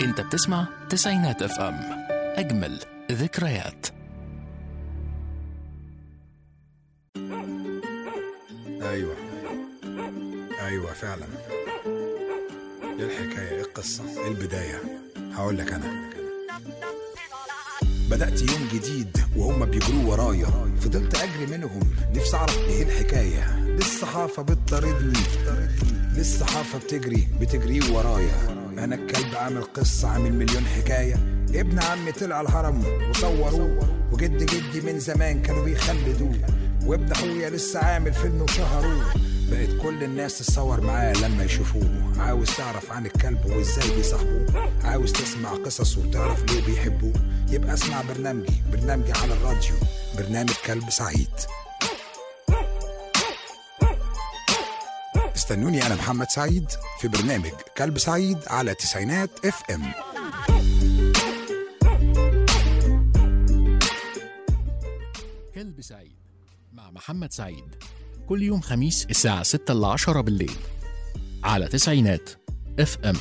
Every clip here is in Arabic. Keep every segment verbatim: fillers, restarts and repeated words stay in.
انت بتسمع تسعينات اف ام، اجمل ذكريات. ايوه ايوه فعلا. ايه الحكايه؟ ايه القصه؟ ايه البدايه؟ هقول لك. انا بدأت يوم جديد وهم بيجروا ورايا، فضلت أجري منهم نفسي أعرف إيه الحكاية. للصحافة بتطاردني، للصحافة بتجري بتجري ورايا. أنا الكلب عامل قصة، عامل مليون حكاية. ابن عمي طلع الهرم وصوروه، وجد جدي من زمان كانوا بيخلدوه، وابن أخويا لسه عامل فيلم وشهروه. بقت كل الناس تتصور معاه لما يشوفوه. عاوز تعرف عن الكلب وازاي بيصاحبوه، عاوز تسمع قصص وتعرف ليه بيحبوه، يبقى اسمع برنامجي برنامجي على الراديو، برنامج كلب سعيد. استنوني أنا محمد سعيد في برنامج كلب سعيد على تسعينات اف ام. كلب سعيد مع محمد سعيد، كل يوم خميس الساعة ستة إلى عشرة بالليل على تسعينات اف ام.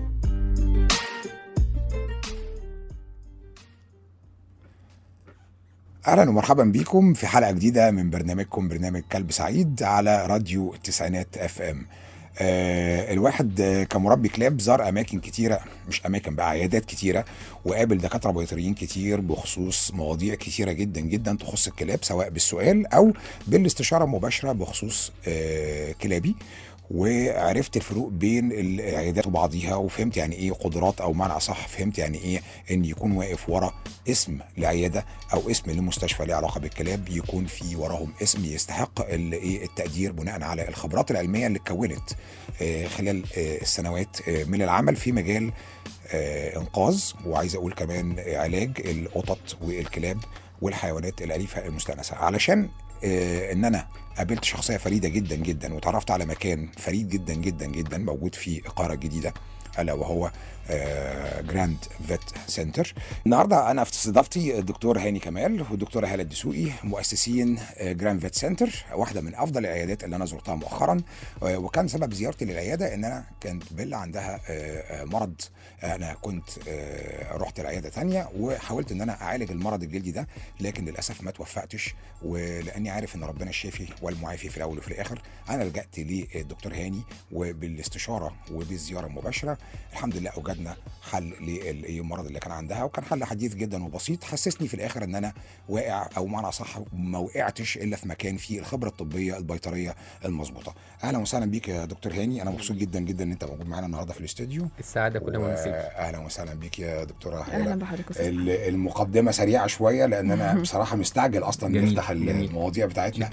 أهلا ومرحبا بكم في حلقة جديدة من برنامجكم برنامج كلب سعيد على راديو التسعينات اف ام. آه الواحد آه كمربي كلاب زار أماكن كتيرة، مش أماكن بقى، عيادات كتيرة، وقابل دكاترة بيطريين كتير بخصوص مواضيع كتيرة جدا جدا تخص الكلاب، سواء بالسؤال أو بالاستشارة المباشرة بخصوص آه كلابي. وعرفت الفروق بين العيادات وبعضيها، وفهمت يعني ايه قدرات، او معنى اصح فهمت يعني ايه ان يكون واقف ورا اسم لعياده او اسم لمستشفى له علاقه بالكلاب، يكون في وراهم اسم يستحق التقدير بناء على الخبرات العلميه اللي اتكونت خلال السنوات من العمل في مجال انقاذ، وعايز اقول كمان علاج القطط والكلاب والحيوانات الاليفه المستأنسه. علشان ان انا قابلت شخصيه فريده جدا جدا، وتعرفت على مكان فريد جدا جدا جدا موجود في القاهره الجديده، الا وهو جراند فيت سنتر. النهارده انا في استضافتي الدكتور هاني كمال والدكتوره هاله الدسوقي، مؤسسين جراند فيت سنتر، واحده من افضل العيادات اللي انا زرتها مؤخرا. وكان سبب زيارتي للعياده ان انا كانت بيلا عندها مرض. انا كنت رحت العياده ثانيه وحاولت ان انا اعالج المرض الجلدي ده، لكن للاسف ما توفقتش، ولاني عارف ان ربنا الشافي والمعافي في الاول وفي الاخر، انا لجأت للدكتور هاني، وبالاستشاره وبالزياره المباشره الحمد لله اوجدنا حل للمرض اللي كان عندها، وكان حل حديث جدا وبسيط، حسسني في الاخر ان انا واقع، او معنى صح ما وقعتش الا في مكان فيه الخبره الطبيه البيطريه المظبوطه. اهلا وسهلا بيك يا دكتور هاني، انا مبسوط جدا جدا ان انت موجود معانا النهارده في الاستوديو. السعاده كلها و... منسيك. اهلا وسهلا بيك يا دكتوره هاله. اهلا بحضرتك. المقدمه سريعه شويه لان انا بصراحه مستعجل اصلا جميل. نفتح جميل. المواضيع بتاعتنا.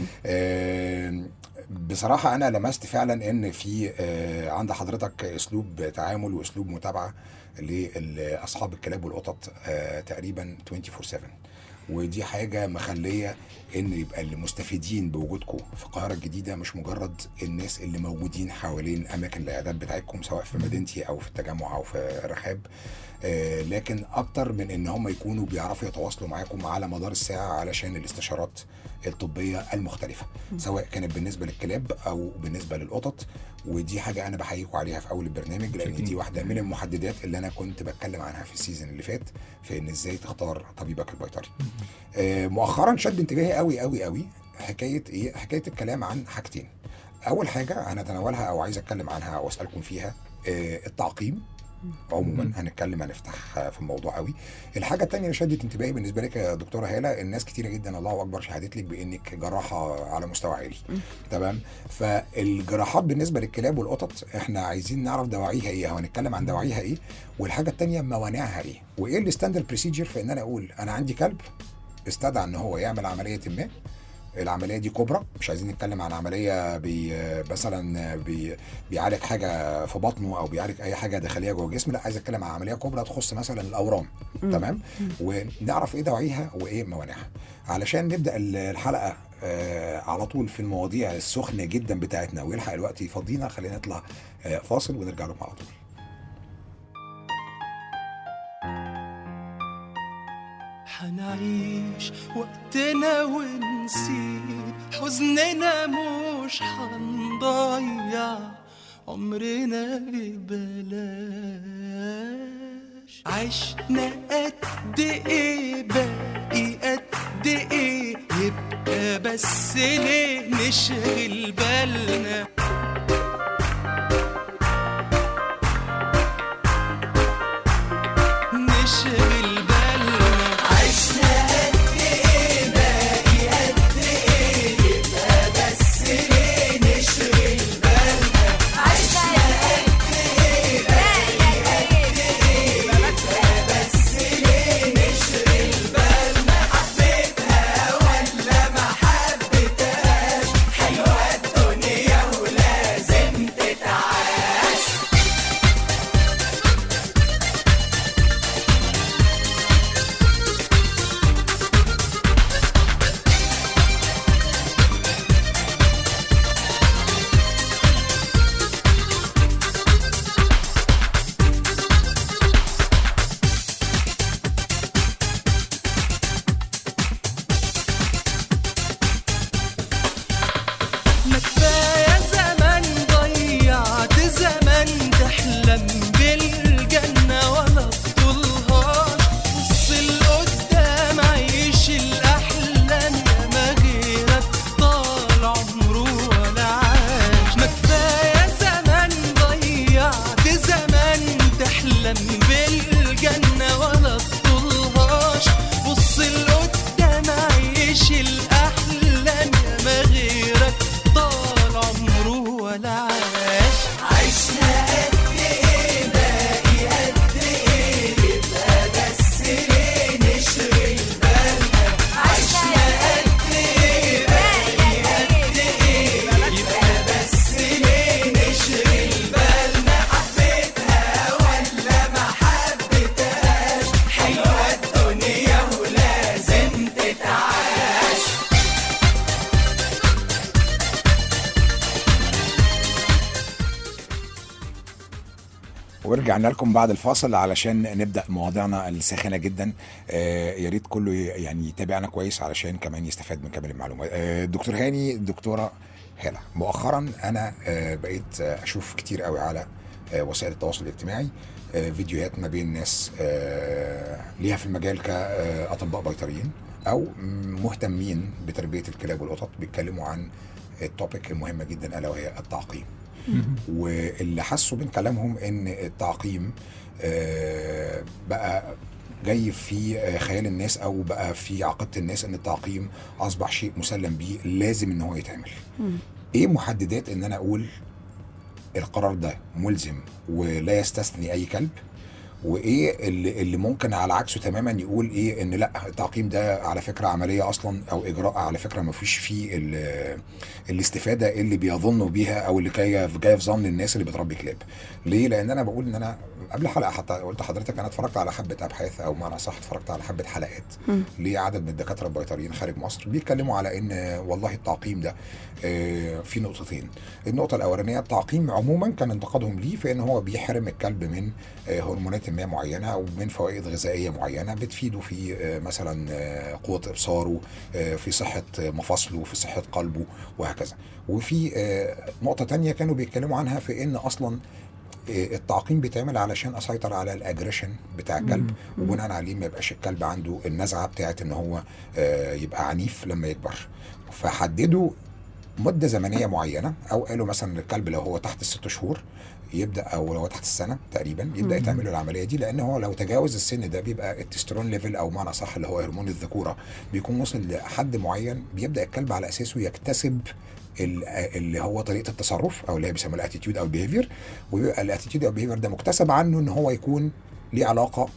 آه بصراحه انا لمست فعلا ان في آه عند حضرتك اسلوب تعامل واسلوب متابعه لاصحاب الكلاب والقطط آه تقريبا أربعة وعشرين سبعة، ودي حاجه مخليه ان يبقى المستفيدين بوجودكم في القاهره الجديده مش مجرد الناس اللي موجودين حوالين اماكن العيادات بتاعتكم، سواء في مدينتي او في التجمع او في الرحاب، آه لكن اكتر من ان هم يكونوا بيعرفوا يتواصلوا معاكم على مدار الساعه علشان الاستشارات الطبيه المختلفه، سواء كانت بالنسبه للكلاب او بالنسبه للقطط. ودي حاجه انا بحييكم عليها في اول البرنامج، لان دي واحده من المحددات اللي انا كنت بتكلم عنها في السيزون اللي فات، في ان ازاي تختار طبيبك البيطري. آه مؤخرا شد انتباهي قوي قوي قوي حكايه ايه حكايه الكلام عن حاجتين. اول حاجه هنتناولها او عايز اتكلم عنها او اسالكم فيها، آه التعقيم عموما، هنتكلم هنفتح في الموضوع قوي. الحاجه الثانيه اللي شدت انتباهي بالنسبه لك يا دكتوره هاله، الناس كتيره جدا الله اكبر شهادت لك بانك جراحه على مستوى عالي. تمام. فالجراحات بالنسبه للكلاب والقطط احنا عايزين نعرف دواعيها ايه، او هنتكلم عن دواعيها ايه، والحاجه الثانيه موانعها ايه، وايه الستاندرد بروسيجر في ان انا اقول انا عندي كلب استدعى ان هو يعمل عمليه ما. العمليه دي كبرى، مش عايزين نتكلم عن عمليه بي مثلا بي بيعالج حاجه في بطنه او بيعالج اي حاجه داخليه جوه الجسم، لا عايز اتكلم عن عمليه كبرى تخص مثلا الاورام. تمام. ونعرف ايه دواعيها وايه موانعها علشان نبدا الحلقه آه على طول في المواضيع السخنه جدا بتاعتنا، ويلحق الوقت يفضينا. خلينا نطلع آه فاصل ونرجع لكم على طول. حنعيش وقتنا ونسيب حزننا، مش حنضيع عمرنا ببلاش. عشنا قد ايه باقي قد ايه يبقى بس ليه نشغل بالنا نشغل بالنا عشنا قد ايه باقي قد ايه يبقى بس ليه نشغل بالنا عشنا قد ايه باقي قد ايه يبقى بس ليه نشغل بالنا حبيتها ولا ما حبيتهاش حلوة الدنيا ولازم تتعاش ما كفاية زمان ضيعت زمان تحلم بالجنة ولا تطولهاش بص لقدام عيش الأحلام يا ما غيرك طال عمره ولا عاش ما كفاية زمان ضيعت زمان تحلم بالجنة ولا تطولهاش بص لقدام عيش الأحلام يا ما غيرك طال عمره ولا عاش عشنا قد ايه باقي قد ايه يبقى بس ليه نشغل بالنا عشنا قد ايه باقي قد ايه يبقى بس ليه نشغل بالنا حبيتها ولا ما حبيتهاش حلوة الدنيا ولازم تتعاش ورجعنا لكم بعد الفاصل علشان نبدا مواضيعنا الساخنه جدا. آه يا ريت كله يعني يتابعنا كويس علشان كمان يستفاد من كامل المعلومات. آه دكتور هاني، دكتوره هالة، مؤخرا انا آه بقيت آه اشوف كتير قوي على آه وسائل التواصل الاجتماعي آه فيديوهات ما بين ناس آه ليها في المجال كاطباء بيطريين او مهتمين بتربيه الكلاب والقطط بيتكلموا عن التوبيك المهمه جدا الا وهي التعقيم. واللي حسوا من كلامهم ان التعقيم آه بقى جاي في خيال الناس او بقى في عقيده الناس ان التعقيم اصبح شيء مسلم بيه لازم ان هو يتعمل. ايه محددات ان انا اقول القرار ده ملزم ولا يستثني اي كلب، وايه اللي, اللي ممكن على عكسه تماما يقول ايه ان لا التعقيم ده على فكره عمليه اصلا او اجراء على فكره ما فيش فيه الاستفاده اللي بيظنوا بيها او اللي جايه جايه في ظن الناس اللي بتربي كلاب. ليه؟ لان انا بقول ان انا قبل حلقه حتى قلت لحضرتك انا اتفرجت على حبه ابحاث او معنى صح اتفرجت على حبه حلقات لعدد من الدكاتره البيطريين خارج مصر بيتكلموا على ان والله التعقيم ده في نقطتين. النقطه الاولانيه التعقيم عموما كان انتقادهم ليه في ان هو بيحرم الكلب من هرمونات ما معينه او من فوائد غذائيه معينه بتفيده في مثلا قوه ابصاره، في صحه مفاصله، في صحه قلبه وهكذا. وفي نقطه تانية كانوا بيتكلموا عنها في ان اصلا التعقيم بيتعمل علشان اسيطر على الاجريشن بتاع الكلب وبناء عليه ما يبقاش الكلب عنده النزعه بتاعت ان هو يبقى عنيف لما يكبر. فحددوا مده زمنيه معينه او قالوا مثلا الكلب لو هو تحت الست شهور يبدا او لو تحت السنه تقريبا يبدا يتعمل له العمليه دي، لان هو لو تجاوز السن ده بيبقى التستيرون ليفل او معنى صح اللي هو هرمون الذكوره بيكون وصل لحد معين بيبدا الكلب على اساسه يكتسب اللي هو طريقه التصرف او اللي هي بيسموها الاتيتيود او البيهيفير. وبيبقى الاتيتيود او البيهيفير ده مكتسب عنه ان هو يكون ليه علاقه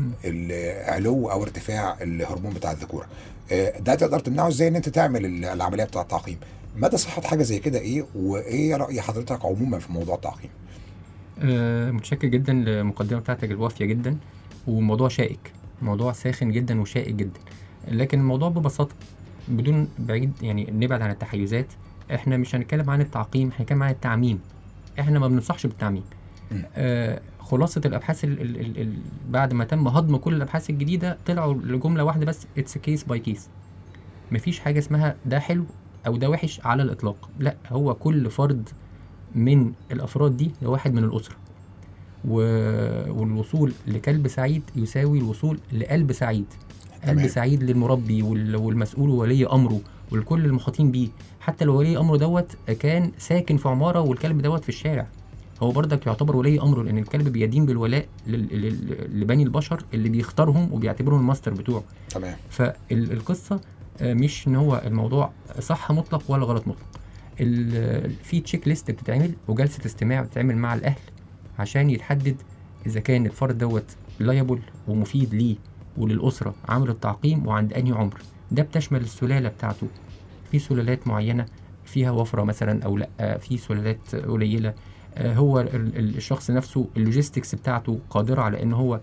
بالعلو او ارتفاع الهرمون بتاع الذكوره. ده تقدر تمنعه ازاي؟ ان انت تعمل العمليه بتاعه التعقيم. مدى صحه حاجه زي كده ايه؟ وايه راي حضرتك عموما في موضوع التعقيم؟ أه متشكر جدا للمقدمه بتاعتك الوافيه جدا، وموضوع شائك، موضوع ساخن جدا وشائك جدا. لكن الموضوع ببساطه بدون بعيد يعني نبعد عن التحيزات، احنا مش هنتكلم عن التعقيم، هنتكلم عن التعميم. احنا ما بننصحش بالتعميم. آه خلاصه الابحاث ال ال ال ال بعد ما تم هضم كل الابحاث الجديده طلعوا لجمله واحده بس، اتس كيس باي كيس. مفيش حاجه اسمها ده حلو او ده وحش على الاطلاق، لا، هو كل فرد من الافراد دي ده واحد من الاسره، والوصول لكلب سعيد يساوي الوصول لقلب سعيد. تمام. قلب سعيد للمربي والمسؤول وولي امره والكل المحاطين بيه، حتى لو ولي امره دوت كان ساكن في عماره والكلب دوت في الشارع، هو برضك يعتبر ولي امره، لان الكلب بيدين بالولاء لبني البشر اللي بيختارهم وبيعتبرهم الماستر بتوعه. تمام. فالقصه مش ان هو الموضوع صح مطلق ولا غلط مطلق، في تشيك ليست بتتعمل وجلسه استماع بتتعمل مع الاهل عشان يتحدد اذا كان الفرد دوت لايبل ومفيد ليه وللاسره عامل التعقيم وعند انهي عمر. ده بتشمل السلاله بتاعته، في سلالات معينه فيها وفره مثلا او لا، في سلالات قليله هو الشخص نفسه اللوجيستكس بتاعته قادره على ان هو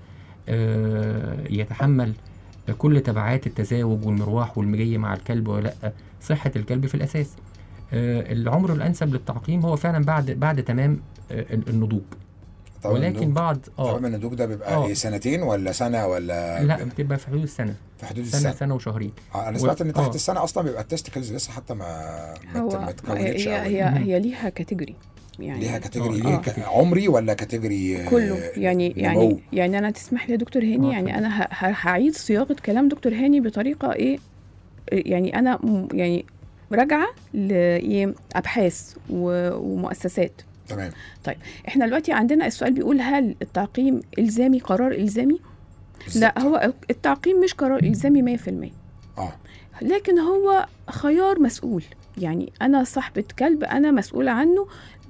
يتحمل كل تبعات التزاوج والمرواح والمجيه مع الكلب ولا لا. صحه الكلب في الاساس. العمر الانسب للتعقيم هو فعلا بعد بعد تمام النضوج. ولكن بعض اه طبعا النضوج ده بيبقى آه. سنتين ولا سنه ولا لا بتبقى في حدود السنه، في حدود سنه السنه سنه وشهرين. آه انا سمعت و... ان تحت آه. السنه اصلا بيبقى التستيكلز لسه حتى ما ما اتكونتش. هي هي, هي ليها كاتيجوري، يعني ليها كاتيجوري ايه؟ آه. عمري ولا كاتيجوري كله؟ يعني نمو. يعني يعني انا تسمح لي يا دكتور هاني، آه. يعني انا هعيد صياغه كلام دكتور هاني بطريقه ايه، يعني انا يعني راجعه لابحاث ومؤسسات. تمام. طيب احنا دلوقتي عندنا السؤال بيقول هل التعقيم الزامي قرار الزامي؟ بالزبط. لا، هو التعقيم مش قرار الزامي مية في المية. اه لكن هو خيار مسؤول، يعني انا صاحبة كلب انا مسؤولة عنه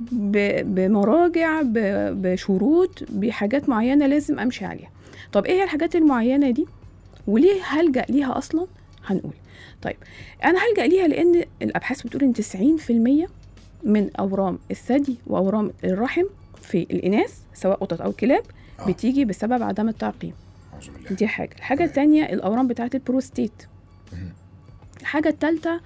بمراجع بشروط بحاجات معينة لازم امشي عليها. طب ايه هي الحاجات المعينة دي وليه هلجأ ليها اصلا؟ هنقول طيب انا هلجأ ليها لان الابحاث بتقول ان تسعين في المية من أورام الثدي وأورام الرحم في الإناث سواء قطط أو كلاب آه. بتيجي بسبب عدم التعقيم. دي حاجة. الحاجة الثانية الأورام بتاعة البروستيت. الحاجة الثالثة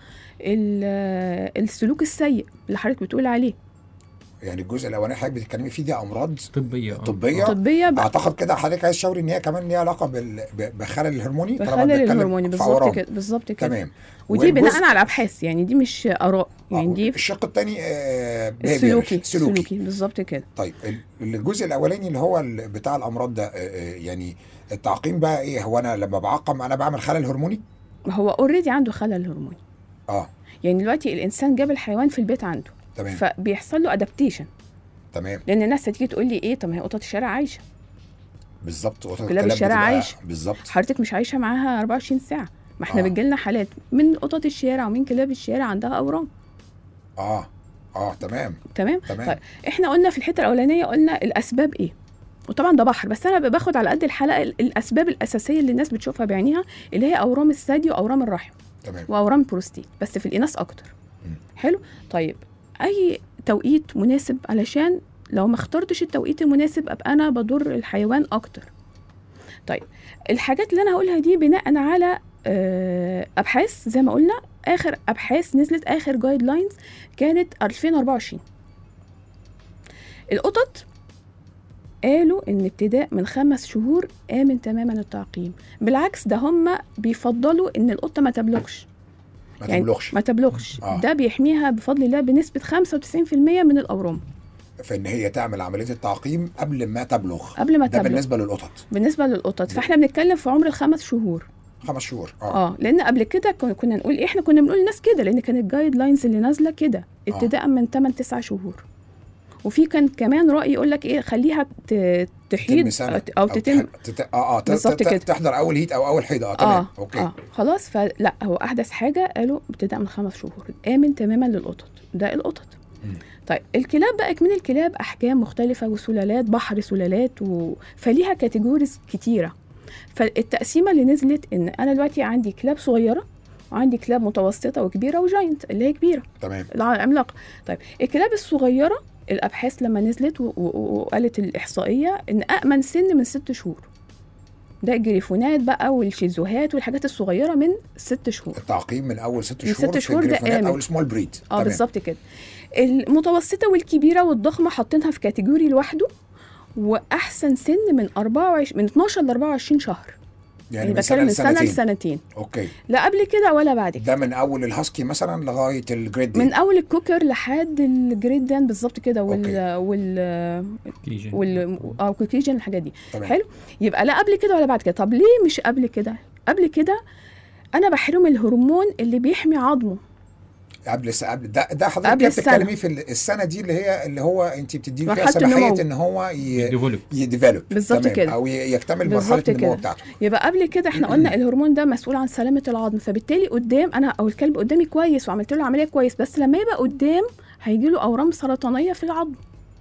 السلوك السيء اللي حضرتك بتقول عليه. يعني الجزء الاولاني حضرتك بتتكلمي فيه دي امراض طبيه طبيه طبيه اعتقد كده حضرتك عايز تشاوري ان هي كمان ليها علاقه بال... بخلل الهرموني. بخلل الهرموني بالظبط كده بالظبط كده. تمام. ودي بناء على ابحاث، يعني دي مش اراء، يعني دي الشق الثاني آه السلوكي السلوكي بالظبط كده. طيب الجزء الاولاني اللي هو بتاع الامراض ده آه يعني التعقيم بقى ايه؟ هو انا لما بعقم انا بعمل خلل هرموني؟ هو اوريدي عنده خلل هرموني. اه يعني دلوقتي الانسان جاب الحيوان في البيت عنده. تمام. فبيحصل له ادابتيشن. تمام. لان الناس هتيجي تقول لي ايه، طب ما هي قطط الشارع عايشه. بالظبط. قطط كلاب الشارع عايشه. بالظبط. حضرتك مش عايشه معاها أربعة وعشرين ساعه. ما احنا آه. بتجيلنا حالات من قطط الشارع ومن كلاب الشارع عندها اورام. اه اه تمام تمام. تمام. طيب احنا قلنا في الحته الاولانيه قلنا الاسباب ايه، وطبعا ده بحر، بس انا باخد على قد الحلقه الاسباب الاساسيه اللي الناس بتشوفها بعينيها اللي هي اورام الثدي واورام الرحم. تمام. واورام البروستيت، بس في الاناث اكتر. م. حلو. طيب اي توقيت مناسب، علشان لو ما اخترتش التوقيت المناسب ابقى انا بضر الحيوان اكتر. طيب الحاجات اللي انا هقولها دي بناء على ابحاث زي ما قلنا. اخر ابحاث نزلت، اخر جايد لاينز كانت ألفين وأربعة وعشرين. القطط قالوا ان ابتداء من خمس شهور امن تماما التعقيم. بالعكس ده هم بيفضلوا ان القطه ما تبلغش ما يعني تبلغش ما تبلغش آه. ده بيحميها بفضل الله بنسبه خمسة وتسعين في المية من الاورام. فان هي تعمل عمليه التعقيم قبل ما تبلغ. قبل ما ده تبلغ. بالنسبه للقطط. بالنسبه للقطط فاحنا بنتكلم في عمر الخمس شهور. خمس شهور اه اه لان قبل كده كنا نقول ايه، احنا كنا بنقول للناس كده لان كانت الجايد لاينز اللي نازله كده ابتداء آه. من ثمانية تسعة شهور. وفي كان كمان راي يقول لك ايه، خليها تحيض او تتم تت... اه اه تت... تحضر اول هيت او اول حيضه. اه تمام. آه. اوكي اه خلاص. فلا هو احدث حاجه قالوا ابتداء من خمس شهور امن تماما للقطط. ده القطط. م. طيب الكلاب بقى، من الكلاب احجام مختلفه وسلالات، بحر سلالات و... فليها كاتيجوريز كتيره. فالتقسيمه اللي نزلت ان انا دلوقتي عندي كلاب صغيره وعندي كلاب متوسطه وكبيره وجاينت اللي هي كبيره. تمام. العملاقه. طيب الكلاب الصغيره الابحاث لما نزلت وقالت الاحصائيه ان امن سن من ست شهور. ده الجريفونات بقى والشيزوهات والحاجات الصغيره من ست شهور. التعقيم من اول ست شهور, ست شهور في الجريفونات او السمول بريد. اه بالظبط كده. المتوسطه والكبيره والضخمه حاطينها في كاتيجوري لوحده. واحسن سن من أربعة وعشرين من اتناشر ل أربعة وعشرين شهر. يعني بتكلم من سنه لسنتين. اوكي. لا قبل كده ولا بعد كده. ده من اول الهاسكي مثلا لغايه الجريت من اول الكوكر لحد الجريت دان بالظبط كده، وال أوكي. وال كيجن وال اه كوكيجن الحاجات دي. تمام. حلو. يبقى لا قبل كده ولا بعد كده. طب ليه مش قبل كده؟ قبل كده انا بحرم الهرمون اللي بيحمي عظمه قبل قبل ده ده حضرتك بتتكلمي في السنه دي اللي هي اللي هو انت بتدي فيها سماحيه ان هو يديفلوب بالظبط كده او يكتمل مرحله النمو بتاعته. يبقى قبل كده احنا قلنا الهرمون ده مسؤول عن سلامه العظم، فبالتالي قدام انا او الكلب قدامي كويس وعملت له عمليه كويس، بس لما يبقى قدام هيجي له اورام سرطانيه في العظم.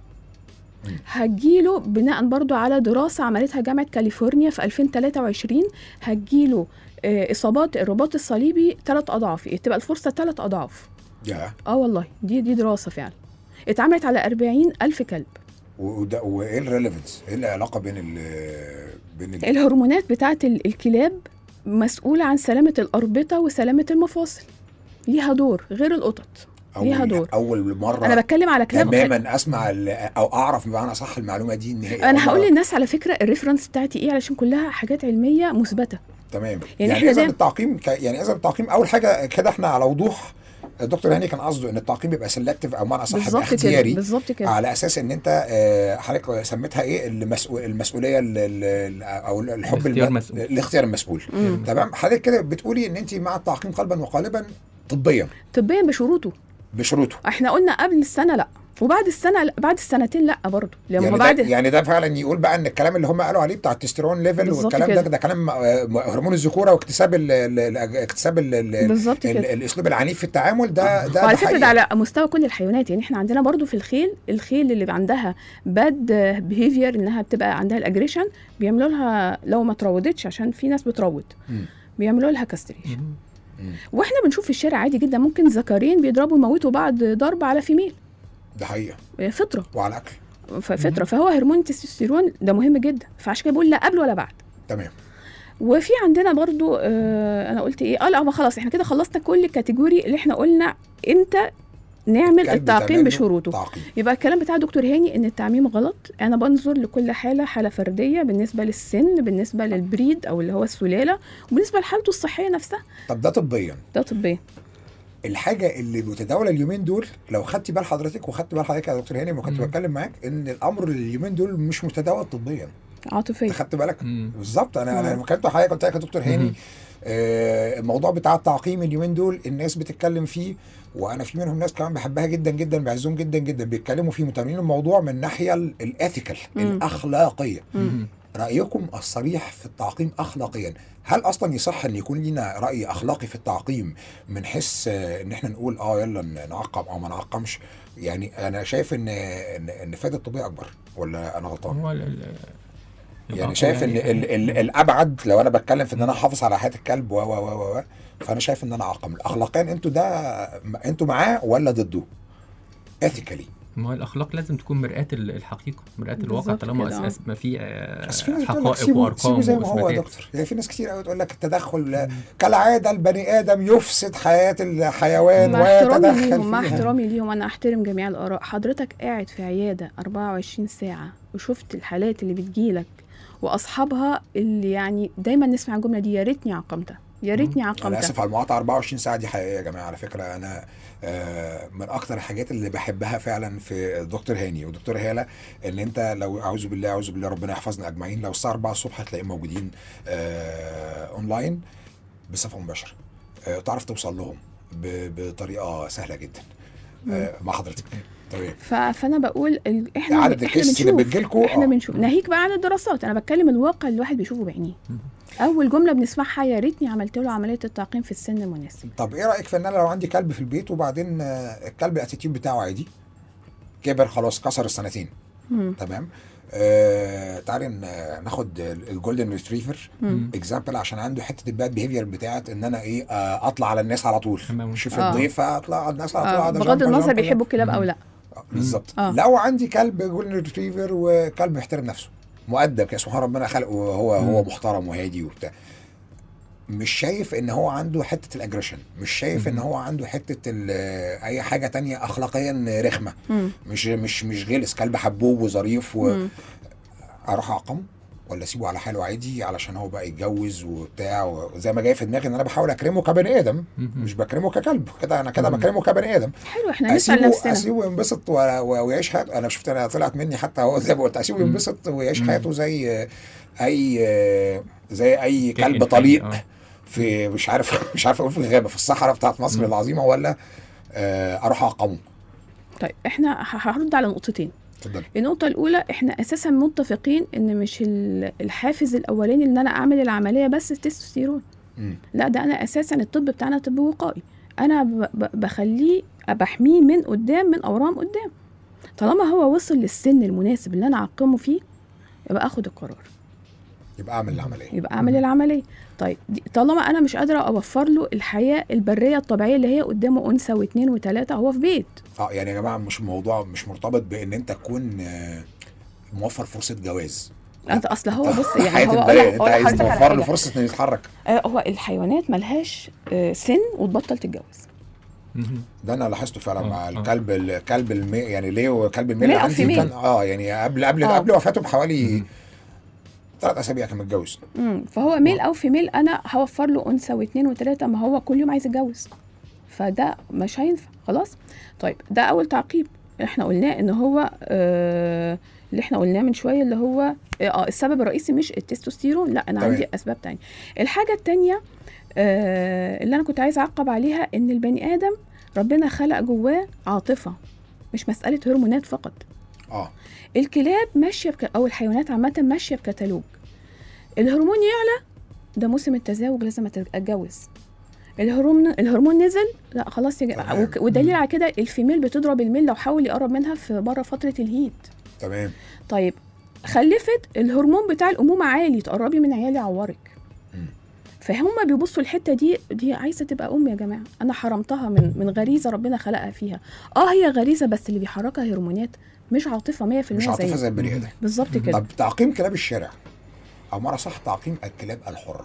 هتجيله بناء برضو على دراسه عملتها جامعه كاليفورنيا في ألفين وثلاثة وعشرين، هتجيله اصابات الرباط الصليبي ثلاث اضعاف، تبقى الفرصه ثلاث اضعاف. يا اه والله دي دي دراسه فعلا اتعملت على أربعين ألف كلب. وده وايه الريليفنس؟ ايه العلاقه بين ال بين ال الهرمونات بتاعه الكلاب مسؤوله عن سلامه الاربطه وسلامه المفاصل، ليها دور غير القطط. ليها دور. اول مره انا بتكلم على كلاب تماما اسمع او اعرف بمعنى صح المعلومه دي ان هي انا هقول للناس على فكره الريفرنس بتاعتي ايه علشان كلها حاجات علميه مثبته. تمام. يعني, يعني اذا التعقيم ك... يعني اذا التعقيم اول حاجه كده احنا على وضوح. الدكتور هاني كان قصده ان التعقيم بيبقى سيلكتيف او معنى صح اختياري، بالظبط كده، على اساس ان انت حضرتك سميتها ايه المسؤول المسؤوليه او الحب المسؤول. الاختيار المسؤول. تمام. حضرتك كده بتقولي ان انت مع التعقيم قلبا وقالبا طبيا طبيا بشروطه بشروطه احنا قلنا قبل السنه لا، وبعد السنه لا، بعد السنتين لا برضه. يعني بعد ده يعني ده فعلا يقول بقى ان الكلام اللي هم قالوا عليه بتاع التستيرون ليفل والكلام ده ده كلام هرمون الذكوره واكتساب ال اكتساب ال الاسلوب العنيف في التعامل ده ده على فكره ده على مستوى كل الحيوانات. يعني احنا عندنا برضه في الخيل الخيل اللي عندها باد بيهيفير انها بتبقى عندها الاجريشن بيعملوا لها لو ما تروضتش، عشان في ناس بتروض بيعملوا لها كاستريشن. واحنا بنشوف في الشارع عادي جدا ممكن ذكرين بيضربوا يموتوا بعض ضرب على فيميل. ده حقيقه فطره وعلى الاكل فطره. فهو هرمون التستوستيرون ده مهم جدا، فعشان كده بقول لا قبل ولا بعد. تمام. وفي عندنا برضو آه انا قلت ايه اه لا ما خلاص احنا كده خلصنا كل الكاتيجوري اللي احنا قلنا امتى نعمل التعقيم بشروطه. تعقيم. يبقى الكلام بتاع دكتور هاني ان التعميم غلط. انا بنظر لكل حاله حاله فرديه بالنسبه للسن، بالنسبه للبريد او اللي هو السلاله، وبالنسبه لحالته الصحيه نفسها. طب ده طبيا ده طبيا الحاجه اللي متداوله اليومين دول، لو خدتي بال حضرتك وخدت بال حضرتك يا دكتور هاني ما كنت بتكلم معاك ان الامر اليومين دول مش متداول طبيا، عاطفيا. خدت بالك؟ بالظبط. انا انا كنت حضرتك قلت لك يا دكتور هاني آه الموضوع بتاع التعقيم اليومين دول الناس بتتكلم فيه، وانا في منهم ناس كمان بحبها جدا جدا بعزهم جدا جدا بيتكلموا فيه متابعين الموضوع من الناحيه الاثيكال الاخلاقيه. مم. رايكم الصريح في التعقيم اخلاقيا، هل اصلا يصح ان يكون لنا راي اخلاقي في التعقيم من حيث ان احنا نقول اه يلا نعقم او ما نعقمش؟ يعني انا شايف ان ان فائده الطبيه اكبر، ولا انا غلطان؟ هو يعني شايف ان ال ال الابعد لو انا بتكلم في ان انا احافظ على حياه الكلب و و و فانا شايف ان انا اعقم. اخلاقيا انتوا ده انتوا معاه ولا ضده؟ اثيكالي ما هو الاخلاق لازم تكون مرآة الحقيقه، مرآة الواقع، طالما اساس ما في حقائق وارقام زي ما هو يا دكتور. يعني في ناس كتير قوي تقول لك التدخل كالعاده البني ادم يفسد حياه الحيوان ويتدخل فيها. مع احترامي ليهم انا احترم جميع الاراء. حضرتك قاعد في عياده أربعة وعشرين ساعه وشفت الحالات اللي بتجيلك واصحابها اللي يعني دايما نسمع الجمله دي يا ريتني عقمتها، يا ريتني عقمتها. انا اسف على المقاطعه، أربعة وعشرين ساعه دي حقيقيه يا جماعه. على فكره انا آه من اكتر الحاجات اللي بحبها فعلا في دكتور هاني ودكتور هاله ان انت لو اعوذ بالله اعوذ بالله ربنا يحفظنا اجمعين، لو الساعه أربعة الصبح هتلاقيهم موجودين آه اونلاين بصفه مباشره، آه تعرف توصل لهم بطريقه سهله جدا آه مع حضرتك. طيب. فانا بقول ال... احنا عدد الكيس اللي بتجيلكوا احنا بنشوف ناهيك بقى عن الدراسات، انا بتكلم الواقع اللي الواحد بيشوفه بعينيه. اول جمله بنسمعها يا ريتني عملت له عمليه التعقيم في السن المناسب. طب ايه رايك في ان انا لو عندي كلب في البيت وبعدين الكلب الاتيتيود بتاعه عادي كبر خلاص كسر السنتين مم. تمام آه، تعالي ناخد الجولدن ريتريفر اكزامبل عشان عنده حته الباد بيهيفير بتاعت ان انا ايه آه اطلع على الناس على طول، شوف آه. الضيف اطلع على الناس على طول آه. بغض النظر بيحبوا الكلاب او لا. بالظبط. آه. لو عندي كلب جولدن ريتريفر وكلب محترم نفسه مؤدب كده سبحان ربنا خلقه هو هو محترم وهادي وبتاع، مش شايف ان هو عنده حته الاجريشن، مش شايف ان هو عنده حته اي حاجه تانية اخلاقيا رخمه، مش مش مش غلس، كلب حبوب وظريف و... اروح اعقم ولا اسيبه على حاله عادي علشان هو بقى يتجوز وبتاع، وزي ما جاي في دماغي ان انا بحاول اكرمه كبني ادم مش بكرمه ككلب كده، انا كده بكرمه كبني ادم. حلو، احنا نسال نفسنا اسيبه ينبسط ويعيش حياته. انا شفت انا طلعت مني حتى هو زي ما قلت، اسيبه ينبسط ويعيش حياته زي اي زي اي كلب طليق في مش عارف مش عارف اقول في الغابه في الصحراء بتاعت مصر العظيمه، ولا اروح اعقمه. طيب احنا هرد على نقطتين. اتفضل. النقطة الأولى، احنا أساسا متفقين إن مش الحافز الأولاني إن أنا أعمل العملية بس التستوستيرون. م. لا، ده أنا أساسا الطب بتاعنا طب وقائي، أنا بخليه بحميه من قدام من أورام قدام. طالما هو وصل للسن المناسب اللي أنا أعقمه فيه يبقى أخد القرار، يبقى أعمل العملية يبقى أعمل العملية. طيب طالما أنا مش قادرة أوفر له الحياة البرية الطبيعية اللي هي قدامه أنثى واثنين وثلاثة هو في بيت. اه يعني يا جماعة مش موضوع مش مرتبط بإن أنت تكون موفر فرصة جواز. أنت أصل هو بص يعني هو أنت عايز توفر له فرصة إنه يتحرك. آه هو الحيوانات ملهاش آه سن وتبطل تتجوز. ده انا لاحظته فعلا مع الكلب الكلب المي يعني ليه كلب الميل عندي كان اه يعني قبل قبل آه. قبل وفاته بحوالي ثلاث اسابيع كان متجوز. امم فهو ميل او فيميل انا هوفر له انثى واثنين وثلاثه، ما هو كل يوم عايز يتجوز، فده مش هينفع خلاص. طيب ده اول تعقيب احنا قلناه ان هو آه اللي احنا قلناه من شويه اللي هو اه السبب الرئيسي مش التستوستيرون، لا انا طيب. عندي اسباب تانية. الحاجه التانية آه اللي انا كنت عايزه اعقب عليها ان البني ادم ربنا خلق جواه عاطفه، مش مساله هرمونات فقط. اه الكلاب ماشيه بك... او الحيوانات عامه ماشيه بكتالوج. الهرمون يعلى ده موسم التزاوج لازم اتجوز، الهرمون الهرمون نزل لا خلاص يج... ودليل على كده الفيميل بتضرب الميل لو حاول يقرب منها في بره فتره الهيت. تمام. طيب خلفت الهرمون بتاع الامومه عالي، تقربي من عيالي عورك. فهم بيبصوا الحته دي دي عايزه تبقى ام يا جماعه، انا حرمتها من من غريزه ربنا خلقها فيها. اه هي غريزه بس اللي بيحركها هرمونات مش عاطفه مية في المية. مش عاطفه زي البني ادم بالظبط كده. طب تعقيم كلاب الشارع او مرة صح تعقيم الكلاب الحره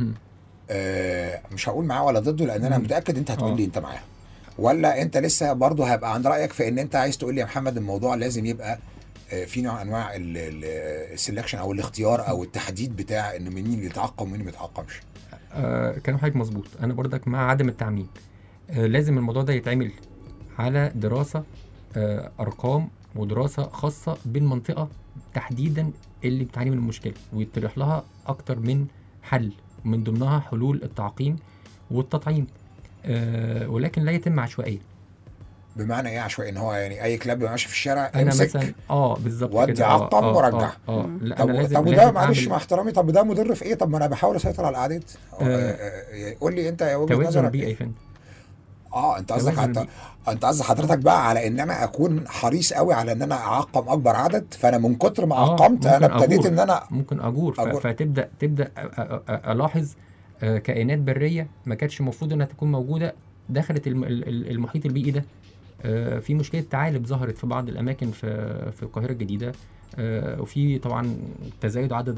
آه مش هقول معاه ولا ضده لان انا متاكد انت هتقول لي انت معاه، ولا انت لسه برضه هبقى عند رايك في ان انت عايز تقول لي يا محمد الموضوع لازم يبقى في نوع انواع السلكشن او الاختيار او التحديد بتاع ان مين اللي يتعقم ومين ما يتعقمش. آه كلام حضرتك مظبوط، انا برضك مع عدم التعميم. آه لازم الموضوع ده يتعمل على دراسه آه ارقام ودراسه خاصه بالمنطقه تحديدا اللي بتعاني من المشكله، ويطرح لها اكتر من حل من ضمنها حلول التعقيم والتطعيم. آه ولكن لا يتم عشوائيا. بمعنى ايه عشوائي؟ ان هو يعني اي كلاب ماشي في الشارع انا مثلا اه بالظبط كده ودي عقم آه ورجع. اه, آه. لا طب, أنا لازم طب لازم وده معلش مع احترامي، طب ده مضر في ايه؟ طب ما انا بحاول اسيطر على العادات. آه قول لي انت يا وجهه نظرك. توازن بيئي إيه؟ يا فندم. اه انت قصدك انت انت قصدك حضرتك بقى على ان انا اكون حريص قوي على ان انا اعقم اكبر عدد، فانا من كتر ما عقمت آه انا ابتديت ان انا ممكن اجور, أجور. فتبدا تبدا الاحظ كائنات بريه ما كانتش المفروض انها تكون موجوده دخلت المحيط البيئي ده. في مشكله ثعالب ظهرت في بعض الاماكن في في القاهره الجديده، وفي طبعا تزايد عدد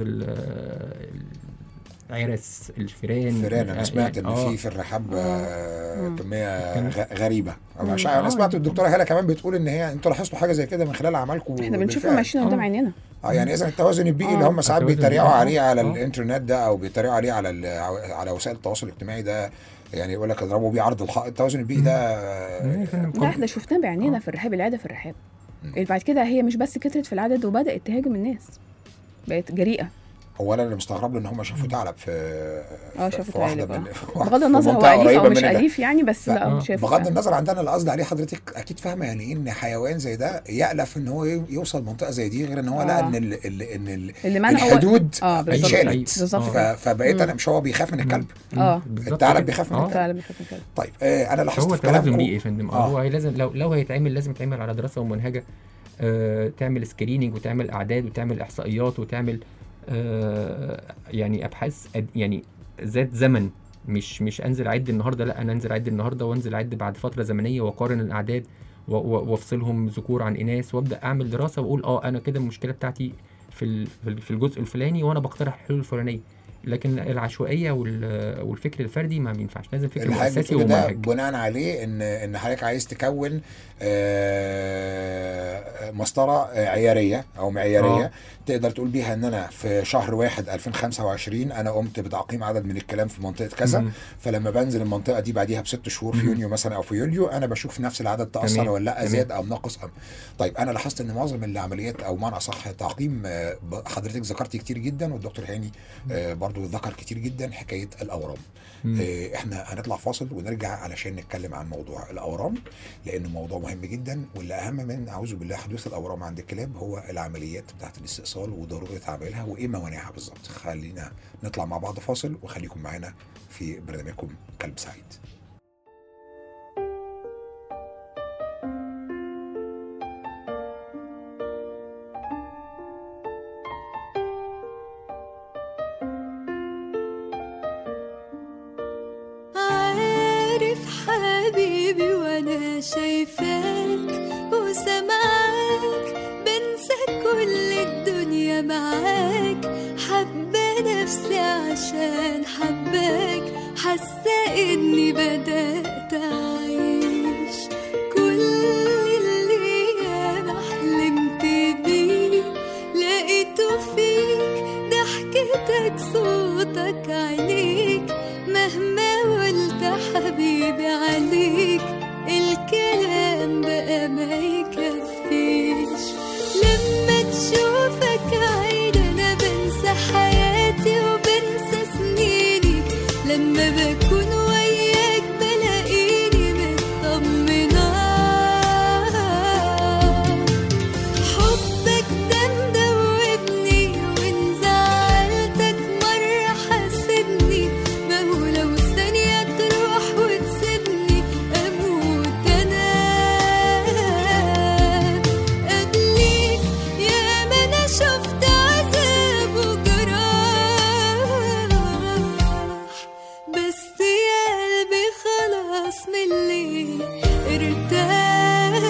العرس الفيران. الفيران انا سمعت ان في في الرحاب كميه غريبه. انا سمعت الدكتوره هاله كمان بتقول ان هي انتوا لاحظتوا حاجه زي كده من خلال اعمالكم. احنا بنشوفهم ماشيين قدام عينينا. اه يعني اذا التوازن البيئي اللي هم ساعات بيتريقوا عليه على الانترنت ده او بيتريقوا عليه على على وسائل التواصل الاجتماعي ده، يعني يقول لك اضربوا بيه عرض الحائط. التوازن البيئي ده لا احنا شفناه بعينينا في الرحاب، العاده في الرحاب. بعد كده هي مش بس كترت في العدد وبدات تهاجم الناس، بقت جريئه. هو انا اللي مستغرب له ان هم شافوا ثعلب في اه شافوا ثعلب بغض النظر هو اليف او مش اليف يعني، بس لا شافوا. بغض النظر عندنا القصد عليه حضرتك اكيد فاهمه يعني ايه ان حيوان زي ده يألف ان هو يوصل منطقه زي دي، غير ان هو لقى ان ال ال ان ال الحدود اتشالت. فبقيت انا مش هو بيخاف من الكلب، اه الثعلب بيخاف من الكلب. طيب آه انا لاحظت هو توازن بيئي يا فندم. هو لازم لو لو هيتعمل لازم يتعمل على دراسه ومنهجه، آه تعمل سكريننج وتعمل اعداد وتعمل احصائيات وتعمل آه يعني ابحاث يعني ذات زمن. مش مش انزل اعد النهارده، لا انا انزل اعد النهارده وانزل اعد بعد فتره زمنيه واقارن الاعداد وافصلهم ذكور عن اناث وابدا اعمل دراسه واقول اه انا كده المشكله بتاعتي في في الجزء الفلاني وانا بقترح الحلول الفلانيه. لكن العشوائيه والفكر الفردي ما بينفعش، لازم فكر مؤسسي ومنهج. بناء عليه ان ان حضرتك عايز تكون مسطره عياريه او معياريه. أوه. تقدر تقول بيها ان انا في شهر واحد ألفين وخمسة وعشرين انا قمت بتعقيم عدد من الكلام في منطقه كذا. مم. فلما بنزل المنطقه دي بعديها بست شهور في يونيو مثلا او في يوليو انا بشوف نفس العدد تاثر ولا لا، زاد او نقص. طيب انا لاحظت ان معظم العمليات او معنى صح تعقيم حضرتك ذكرتي كتير جدا والدكتور هاني برضو ذكر كتير جدا حكايه الاورام. احنا هنطلع فاصل ونرجع علشان نتكلم عن موضوع الاورام لانه موضوع مهم جدا، واللي اهم من اعوذ بالله حدوث الاورام عند الكلاب هو العمليات بتاعت الاستئصال وضروره عملها وايه موانعها بالظبط. خلينا نطلع مع بعض فاصل وخليكم معانا في برنامجكم كلب سعيد. حبيبي وانا شايفاك وسمعك بنسى كل الدنيا معاك، حبة نفسي عشان حباك، حاسة اني بدأت اعيش كل اللي انا حلمت بيه لقيته فيك، ضحكتك صوتك عينيك، مهما قلت حبيبي عليك الكلام بقى ما يكفيش. لما تشوفك عين انا بنسى حياتي وبنسى سنيني، لما بكون وياك بلاقيني مطمنة، حبك ده مدوبني وان زعلتك مرة حاسبني، ما هو لو ثانية تروح وتسيبني أموت أنا قبليك، يا ما أنا شفت عذاب وجراح، بس يا قلبي خلاص من الليل ارتاح.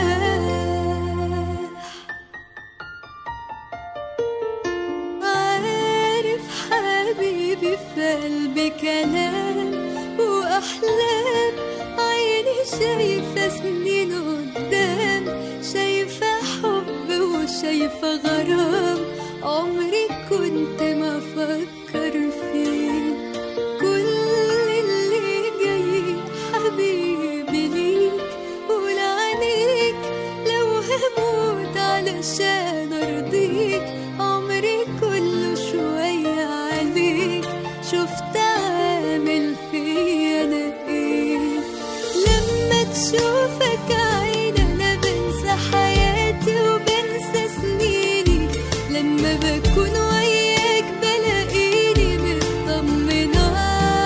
عارف حبيبي في قلبي كلام وأحلام، عيني شايفة سنين قدام، شايفة حب وشايفة غرام، عمري كنت ما أفكر فيه، كل اللي جاي حبيبي ليك ولعنيك، لو هموت علشان أرضيك، عمري كله شوية عليك، شفت عامل فيا أنا إيه. لما تشوفك عين أنا بنسى حياتي وبنسى سنيني، لما بكون وياك بلاقيني مطمنة،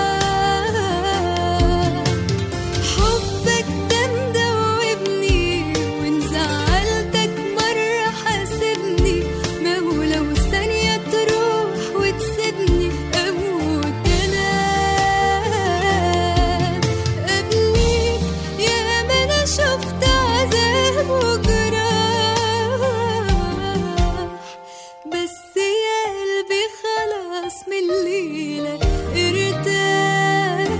حبك ده مدوبني وإن زعلتك مرة حاسبني، ما هو لو ثانية تروح وتسيبني أموت أنا قبليك، يا ما أنا شفت عذاب وجراح، بس يا قلبي خلاص من الليلة ارتاح.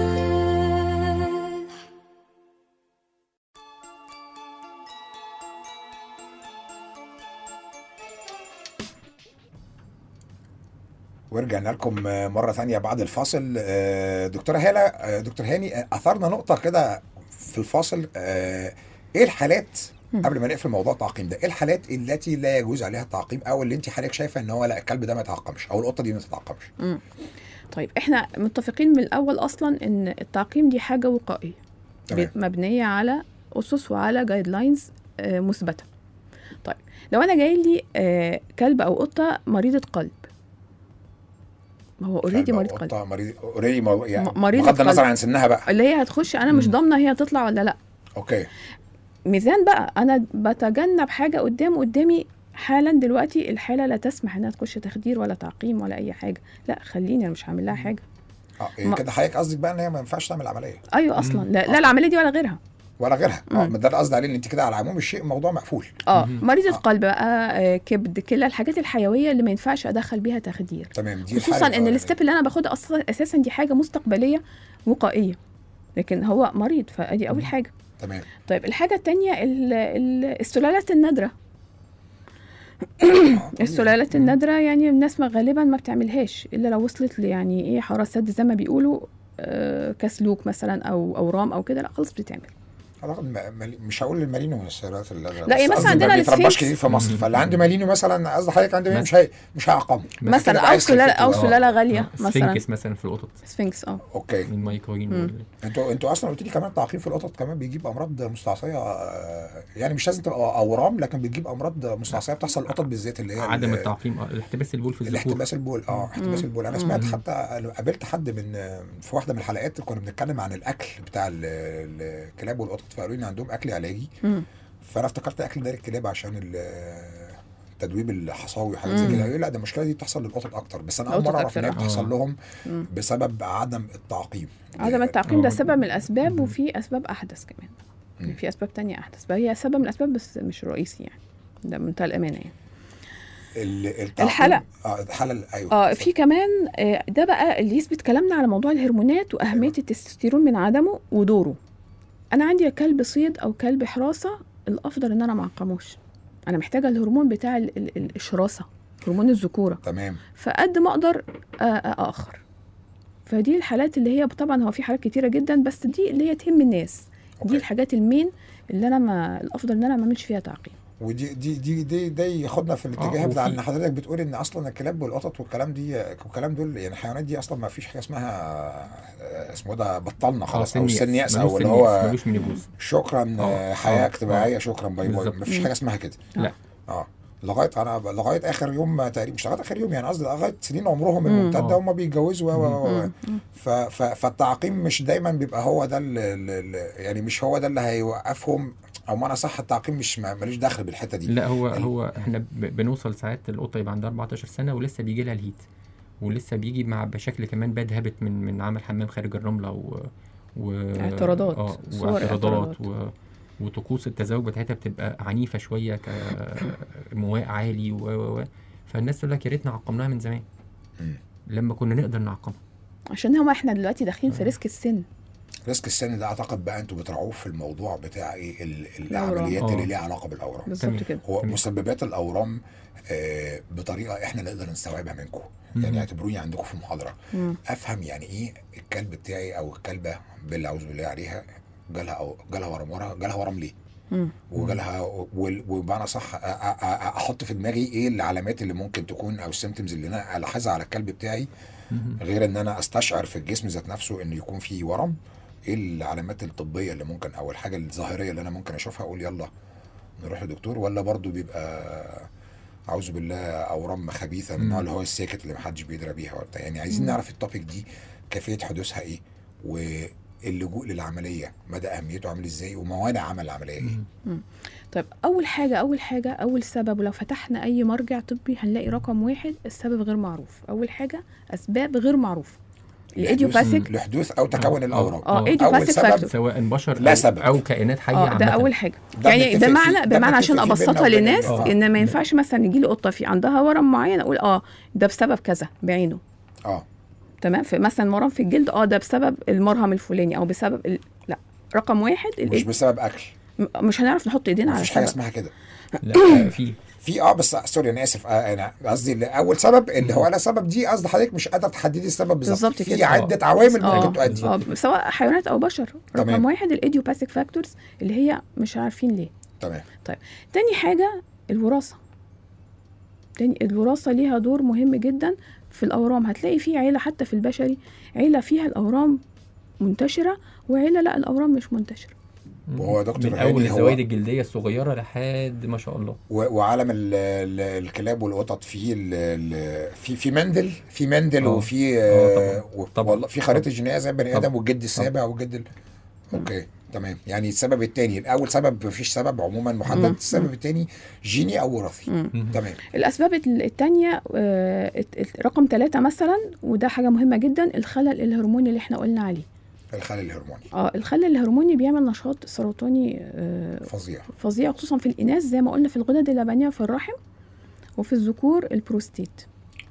ورجعنا لكم مرة ثانية بعد الفاصل. دكتورة هالة، دكتور هاني، أثرنا نقطة كده في الفاصل، إيه الحالات قبل ما نقفل موضوع التعقيم ده، إيه الحالات التي لا يجوز عليها التعقيم أو اللي أنت حضرتك شايفة إن هو لا الكلب ده ما يتعقمش أو القطة دي ما تتعقمش؟ مم. طيب احنا متفقين من الأول أصلا إن التعقيم دي حاجة وقائية مبنية على أسس وعلى جايد لاينز مثبتة. طيب لو أنا جاي لي آه كلب أو قطة مريضة قلب، ما هو اوريدي مريض قلب، مريض اوريدي مو... يعني مريض بغض النظر عن سنها بقى اللي هي هتخش، انا مش ضامنه هي تطلع ولا لا. اوكي، ميزان بقى، انا بتجنب حاجه قدام قدامي حالا دلوقتي، الحاله لا تسمح انها تخش تخدير ولا تعقيم ولا اي حاجه، لا خليني انا مش هعمل لها حاجه. اه يعني كده حضرتك قصدك بقى ان هي ما ينفعش تعمل عمليه؟ ايوه اصلا لا, لا العمليه دي ولا غيرها ولا غيرها. اه ده القصد عليه، ان انت كده على عموم الشيء موضوع مقفول. اه مريضه آه. قلب بقى، آه كبد، كلى، الحاجات الحيويه اللي ما ينفعش ادخل بيها تخدير. تمام، دي خصوصا ان الستيب اللي انا باخدها اصلا اساسا دي حاجه مستقبليه وقائيه، لكن هو مريض فادي اول حاجه. تمام. طيب الحاجه الثانيه السلالات النادره. السلالات النادره يعني الناس ما غالبا ما بتعملهاش الا لو وصلت لي يعني ايه حراس سد زي ما بيقولوا، آه كسلوك مثلا او اورام او كده، لا خلاص بتتعمل. مش هقول المالينو من السيارات اللي لا يعني مثلا عندنا السفنكس كتير في مصر، فاللي عنده مالينو مثلا قصدي حضرتك عنده مالينو مش هي مش هيعقمه مثلا، او سلاله او سلاله غاليه مثلا سفنكس مثلا في القطط. سفنكس اه اوكي من مايكروين. انتوا انتوا اصلا قلت لي كمان تعقيم في القطط كمان بيجيب امراض مستعصيه، يعني مش لازم تبقى اورام لكن بتجيب امراض مستعصيه بتحصل القطط بالذات اللي هي عدم التعقيم، الاحتباس البول في الذكور. الاحتباس البول اه احتباس البول. انا سمعت حتى قابلت حد من في واحده من الحلقات كنا بنتكلم عن الاكل بتاع الكلاب والقطط، فقالوا لي عندهم اكل علاجي. مم. فانا افتكرت اكل دار الكلاب عشان تدويب الحصاوي وحاجات زي كده. لا ده المشكله دي بتحصل للقطط اكتر، بس انا اول مره اعرف انها بتحصل لهم بسبب عدم التعقيم. عدم التعقيم ده سبب من الاسباب، وفي اسباب احدث كمان. مم. في اسباب تانية احدث، فهي سبب من الاسباب بس مش رئيسي يعني، ده منتهى الامانه يعني. الحلقه اه الحلقه ايوه اه في كمان آه ده بقى اللي يثبت كلامنا على موضوع الهرمونات واهميه أيوة. التستوستيرون من عدمه ودوره. انا عندي كلب صيد او كلب حراسه، الافضل ان انا ما اعقموش. انا محتاجه الهرمون بتاع ال ال الشراسه، هرمون الذكوره. تمام. فقد ما اقدر اخر. فدي الحالات اللي هي طبعا هو في حالات كتيره جدا، بس دي اللي هي تهم الناس. أوكي. دي الحاجات المين اللي انا ما الافضل ان انا ما اعملش فيها تعقيم. ودي دي دي دي ده ياخدنا في الاتجاه بتاع ان حضرتك بتقول ان اصلا الكلاب والقطط والكلام دي والكلام دول يعني الحيوانات دي اصلا ما فيش حاجه اسمها اسمه ده بطلنا خلاص او سن يأس او اللي هو شكرا حياه اجتماعيه شكرا باي باي، ما فيش حاجه اسمها كده. لا اه لغايه انا لغايه اخر يوم تقريبا، مش لغايه اخر يوم يعني قصدي لغايه سنين عمرهم الممتده هم بيتجوزوا و فالتعقيم مش دايما بيبقى هو ده يعني مش هو ده اللي هيوقفهم، او ما انا صح التعقيم مش ماليش دخل بالحته دي. لا هو يعني هو احنا بنوصل ساعات القطه يبقى عندها أربعتاشر سنه ولسه بيجي لها الهيت، ولسه بيجي مع بشكل كمان باد هابت من من عمل حمام خارج الرمله و و اعتراضات اه واعتراضات و... وطقوس التزاوج بتاعتها بتبقى عنيفه شويه كمواء عالي و... و... فالناس تقول لك يا ريتنا عقمناها من زمان لما كنا نقدر نعقمها، عشان هو احنا دلوقتي داخلين في ريسك السن. ريسك السن ده اعتقد بقى انتوا بتراعوه في الموضوع بتاع ايه العمليات أوه. اللي ليها علاقه بالاورام. بالظبط كده. هو مسببات الاورام آه بطريقه احنا نقدر نستوعبها منكم، يعني اعتبروني عندكم في محاضره مم. افهم يعني ايه الكلب بتاعي او الكلبه بالله اعوذ بالله عليها جالها او جالها ورم ورا جالها ورم ليه؟ مم. وجالها وبمعنى صح احط في دماغي ايه العلامات اللي ممكن تكون او السيمتومز اللي انا الاحظها على الكلب بتاعي، غير ان انا استشعر في الجسم ذات نفسه ان يكون فيه ورم. ايه العلامات الطبيه اللي ممكن او الحاجه الظاهريه اللي انا ممكن اشوفها اقول يلا نروح لدكتور، ولا برضو بيبقى اعوذ بالله اورام خبيثه من النوع اللي هو الساكت اللي محدش بيدرى بيها ولا يعني. عايزين نعرف التوبيك دي كيفيه حدوثها ايه، واللجوء للعمليه مدى اهميته عامل ازاي، وموانع عمل العمليه ايه. مم. طيب اول حاجه اول حاجه اول سبب، ولو فتحنا اي مرجع طبي هنلاقي رقم واحد السبب غير معروف. اول حاجه اسباب غير معروفه الايديوباثيك لحدوث او تكون الاورام. اه ايديوباثيك سبب سواء بشر لا سبب او كائنات حيه عامه. ده اول حاجه يعني بمعنى بمعنى عشان ابسطها للناس ان ما ينفعش مثلا يجي لي قطه في عندها ورم معين اقول اه ده بسبب كذا بعينه. اه تمام. في مثلا مرض في الجلد اه ده بسبب المرهم الفلاني او بسبب ال... لا رقم واحد مش بسبب اكل، مش هنعرف نحط ايدينا على مفيش حاجه اسمها كده. لا في في اه بس سوري انا اسف آه انا قصدي اول سبب اللي هو لا سبب دي قصد حضرتك مش قادره تحددي السبب بالظبط، في عده عوامل ممكن تؤدي اه سواء حيوانات او بشر. رقم تمام. واحد الايديوباثيك فاكتورز اللي هي مش عارفين ليه. تمام. طيب تاني حاجه الوراثه. تاني الوراثه ليها دور مهم جدا في الاورام. هتلاقي في عيله حتى في البشري عيله فيها الاورام منتشره وعيله لا الاورام مش منتشره. وهو دكتور من اول الزوايد الجلديه الصغيره لحد ما شاء الله. وعالم ال ال الكلاب والقطط في في في مندل في مندل أوه. وفي آه والله في خريطه جينيه زي بني ادم والجد السابع والجد ال... اوكي تمام. يعني السبب الثاني الاول سبب مفيش سبب عموما محدد، السبب الثاني جيني او وراثي. تمام. الاسباب الثانيه آه رقم ثلاثة مثلا، وده حاجه مهمه جدا، الخلل الهرموني اللي احنا قلنا عليه. الخلل الهرموني اه الخلل الهرموني بيعمل نشاط سيروتوني آه فظيع فظيع خصوصا في الاناث زي ما قلنا في الغدد اللبنيه في الرحم، وفي الذكور البروستيت.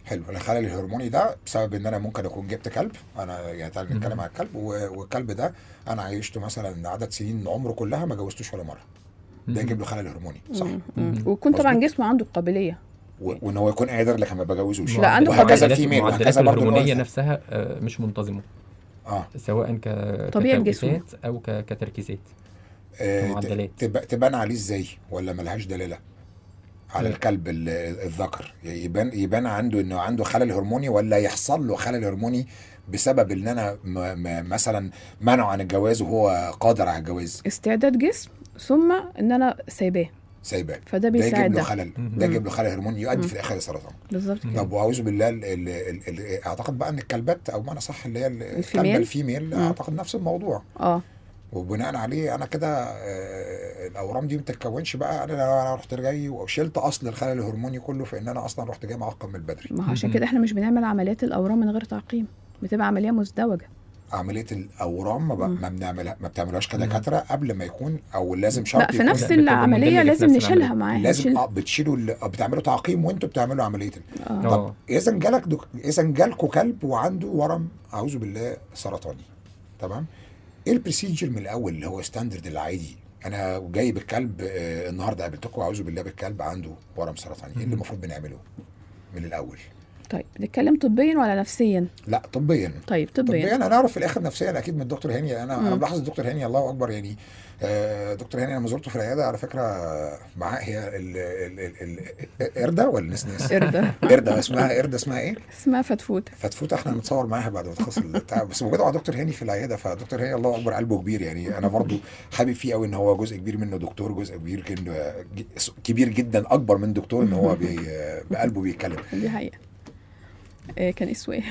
حلو. الخلل الهرموني ده بسبب ان انا ممكن اكون جبت كلب، انا يعني تعالى نتكلم على الكلب، والكلب ده انا عايشته مثلا عدد سنين عمره كلها ما جوزتوش ولا مره، ده يجيب له خلل هرموني صح؟ ويكون طبعا جسمه عنده القابليه وان هو يكون قادر لكن ما بجوزوش. لا عنده وهكذا قابليه. الفيميل المعدلات وهكذا برضه الهرمونيه نفسها مش منتظمه اه سواء ك طبيعه جسمه او ك... كتركيزات آه معدلات. تب... تبان عليه ازاي ولا ملهاش دلاله على الكلب الذكر؟ يبان يبان عنده انه عنده خلل هرموني ولا يحصل له خلل هرموني بسبب ان انا م... م... مثلا منعه عن الجواز وهو قادر على الجواز؟ استعداد جسم ثم ان انا سايباه سايباه فده بيساعد ده ده خلل ده يجيب له خلل هرموني يؤدي في الاخر لسرطان. بالظبط كده. طب واعوذ بالله ال ال ال ال اعتقد بقى ان الكلبات او معنى صح اللي هي الكلبه الفيميل اعتقد نفس الموضوع. اه وبناء عليه انا كده آه الاورام دي ما بتتكونش بقى. انا انا رحت جاي وشلت اصل الخلل الهرموني كله في ان انا اصلا رحت جاي معقم من البدري. ما عشان كده احنا مش بنعمل عمليات الاورام من غير تعقيم، بتبقى عمليه مزدوجه. عمليه الاورام ما, ما بنعملها ما بتعملوش كدكاتره قبل ما يكون او لازم شرط لا في نفس العمليه لازم نشيلها معاها. لازم اه بتشيلوا بتعملوا تعقيم وانتوا بتعملوا عمليه. آه. طب اذا جالك دك... اذا جالكوا كلب وعنده ورم اعوذ بالله سرطاني، تمام، ايه البروسيجر من الاول اللي هو ستاندرد العادي؟ انا جايب الكلب آه النهارده قابلتكم اعوذ بالله بالكلب عنده ورم سرطاني، ايه اللي المفروض بنعمله من الاول؟ طيب نتكلم طبيا ولا نفسيا؟ لا طبيا. طيب طبيا طبيا انا اعرف في الاخر نفسيا اكيد من الدكتور هاني. انا مم. انا ملاحظ الدكتور هاني الله اكبر يعني. آه دكتور هاني لما زرته في العياده على فكره معاه هي القرده ولا نسناس؟ قرده قرده اسمها قرده اسمها ايه؟ اسمها فتفوته. فتفوته احنا هنتصور معاها بعد ما تخلص البتاع، بس موجوده مع دكتور هاني في العياده. فدكتور هاني الله اكبر قلبه كبير يعني. انا برضو حابب فيه قوي ان هو جزء كبير منه دكتور، جزء كبير كبير جدا اكبر من دكتور ان هو بي بقلبه بيتكلم. دي حقيقه. إيه كان اسمه ايه؟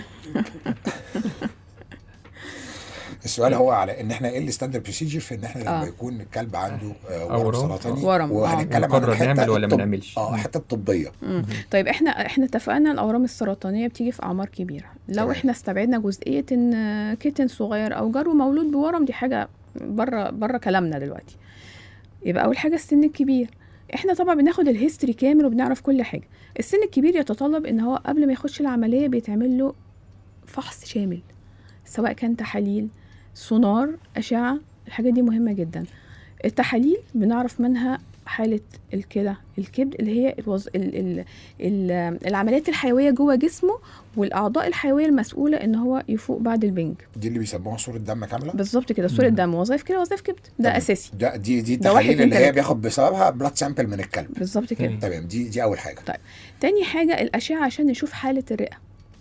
السؤال هو على ان احنا ايه الستاندرد بروسيجر في ان احنا لما آه. يكون الكلب عنده آه ورم سرطاني وهنتكلم عن الحته ولا ما نعملش اه الحته الطبيه. طيب احنا احنا اتفقنا الاورام السرطانيه بتيجي في اعمار كبيره. لو طبعا. احنا استبعدنا جزئيه ان كيتن صغير او جرو مولود بورم، دي حاجه بره بره كلامنا دلوقتي. يبقى اول حاجه السن الكبير. احنا طبعا بناخد الهيستوري كامل وبنعرف كل حاجه. السن الكبير يتطلب ان هو قبل ما يخش العمليه بيتعمل له فحص شامل، سواء كان تحاليل، سونار، اشعه. الحاجات دي مهمه جدا. التحاليل بنعرف منها حاله الكلى، الكبد، اللي هي الوز... ال... ال... ال... العمليات الحيويه جوه جسمه والاعضاء الحيويه المسؤوله ان هو يفوق بعد البنج. دي اللي بيسموها صوره دم كامله. بالظبط كده، صوره دم، وظائف كلى، وظائف كبد، ده طبعا. اساسي. ده دي دي التحاليل اللي هي بياخد بسببها بلاد سامبل من الكلب. بالظبط كده. تمام. دي دي اول حاجه. طيب تاني حاجه الاشعه عشان نشوف حاله الرئه،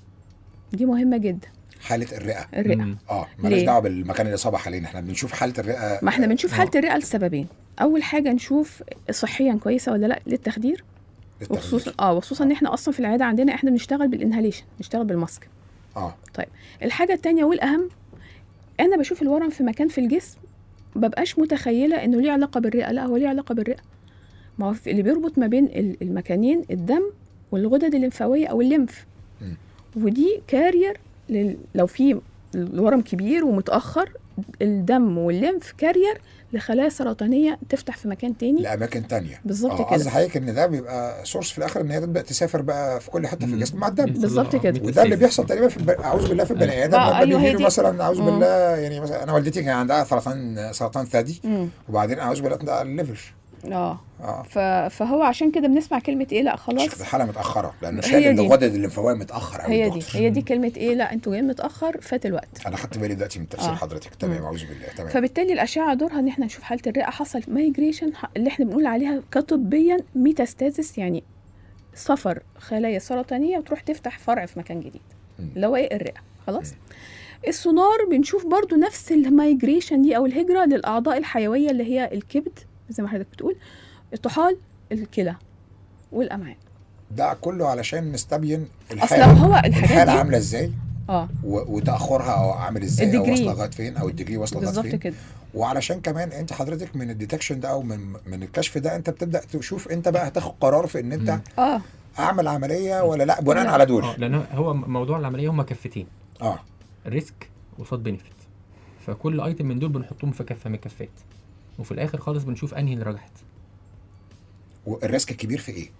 دي مهمه جدا. حاله الرئه الرئه اه مالناش دعوه بالمكان الاصابه حاليا، احنا بنشوف حاله الرئه. ما احنا بنشوف حاله الرئه لسببين. اول حاجه نشوف صحيا كويسه ولا لا للتخدير، وخصوصا اه وخصوصا ان احنا اصلا في العياده عندنا احنا بنشتغل بالانهاليشن، بنشتغل بالماسك. اه طيب الحاجه الثانيه والاهم، انا بشوف الورم في مكان في الجسم مبقاش متخيله انه ليه علاقه بالرئه، لا هو ليه علاقه بالرئه. ما هو اللي بيربط ما بين المكانين الدم والغدد الليمفاويه او الليمف، م. ودي كارير لل... لو في الورم كبير ومتاخر، الدم والليمف كارير لخلايا سرطانيه تفتح في مكان تاني، لاماكن تانية. بالظبط كده. قصدي حضرتك ان ده بيبقى سورس في الاخر ان هي تبدا تسافر بقى في كل حته في الجسم مع الدم. بالظبط كده. وده اللي بيحصل تقريبا في اعوذ بالله في البني ادم لما بيجي مثلا اعوذ بالله يعني مثلا انا والدتي كان عندها سرطان سرطان ثدي، وبعدين اعوذ بالله ده الليفر. اه اه فهو عشان كده بنسمع كلمه ايه، لا خلاص حاله متاخره، لانه شايل الغدد الليمفاويه متاخر قوي. هي دي هي دي كلمه ايه، لا انتوا جايين متاخر، فات الوقت. انا خدت بالي دلوقتي من تفسير آه. حضرتك. تمام. اعوذ بالله. تمام. فبالتالي الاشعه دورها ان احنا نشوف حاله الرئه، حصل مايجريشن اللي احنا بنقول عليها كطبيا ميتاستازيس، يعني سفر خلايا سرطانيه وتروح تفتح فرع في مكان جديد اللي هو ايه الرئه. خلاص. م. السونار بنشوف برضو نفس المايجريشن دي او الهجره للاعضاء الحيويه اللي هي الكبد زي ما حضرتك بتقول، الطحال، الكلى والامعاء. ده كله علشان نستبين الحاله اصلا هو الحاله عامله ازاي اه وتاخرها او عامل ازاي او واصله لغايه فين او الديجري واصله لغايه فين. بالظبط كده. وعلشان كمان انت حضرتك من الديتكشن ده او من من الكشف ده انت بتبدا تشوف انت بقى هتاخد قرار في ان انت اه اعمل عمليه ولا لا بناء على دول. اه لان هو موضوع العمليه هم كفتين، اه ريسك وصاد بينفيت، فكل ايتم من دول بنحطهم في كفه من الكفات، وفي الاخر خالص بنشوف انهي اللي رجحت. والريسك الكبير في ايه؟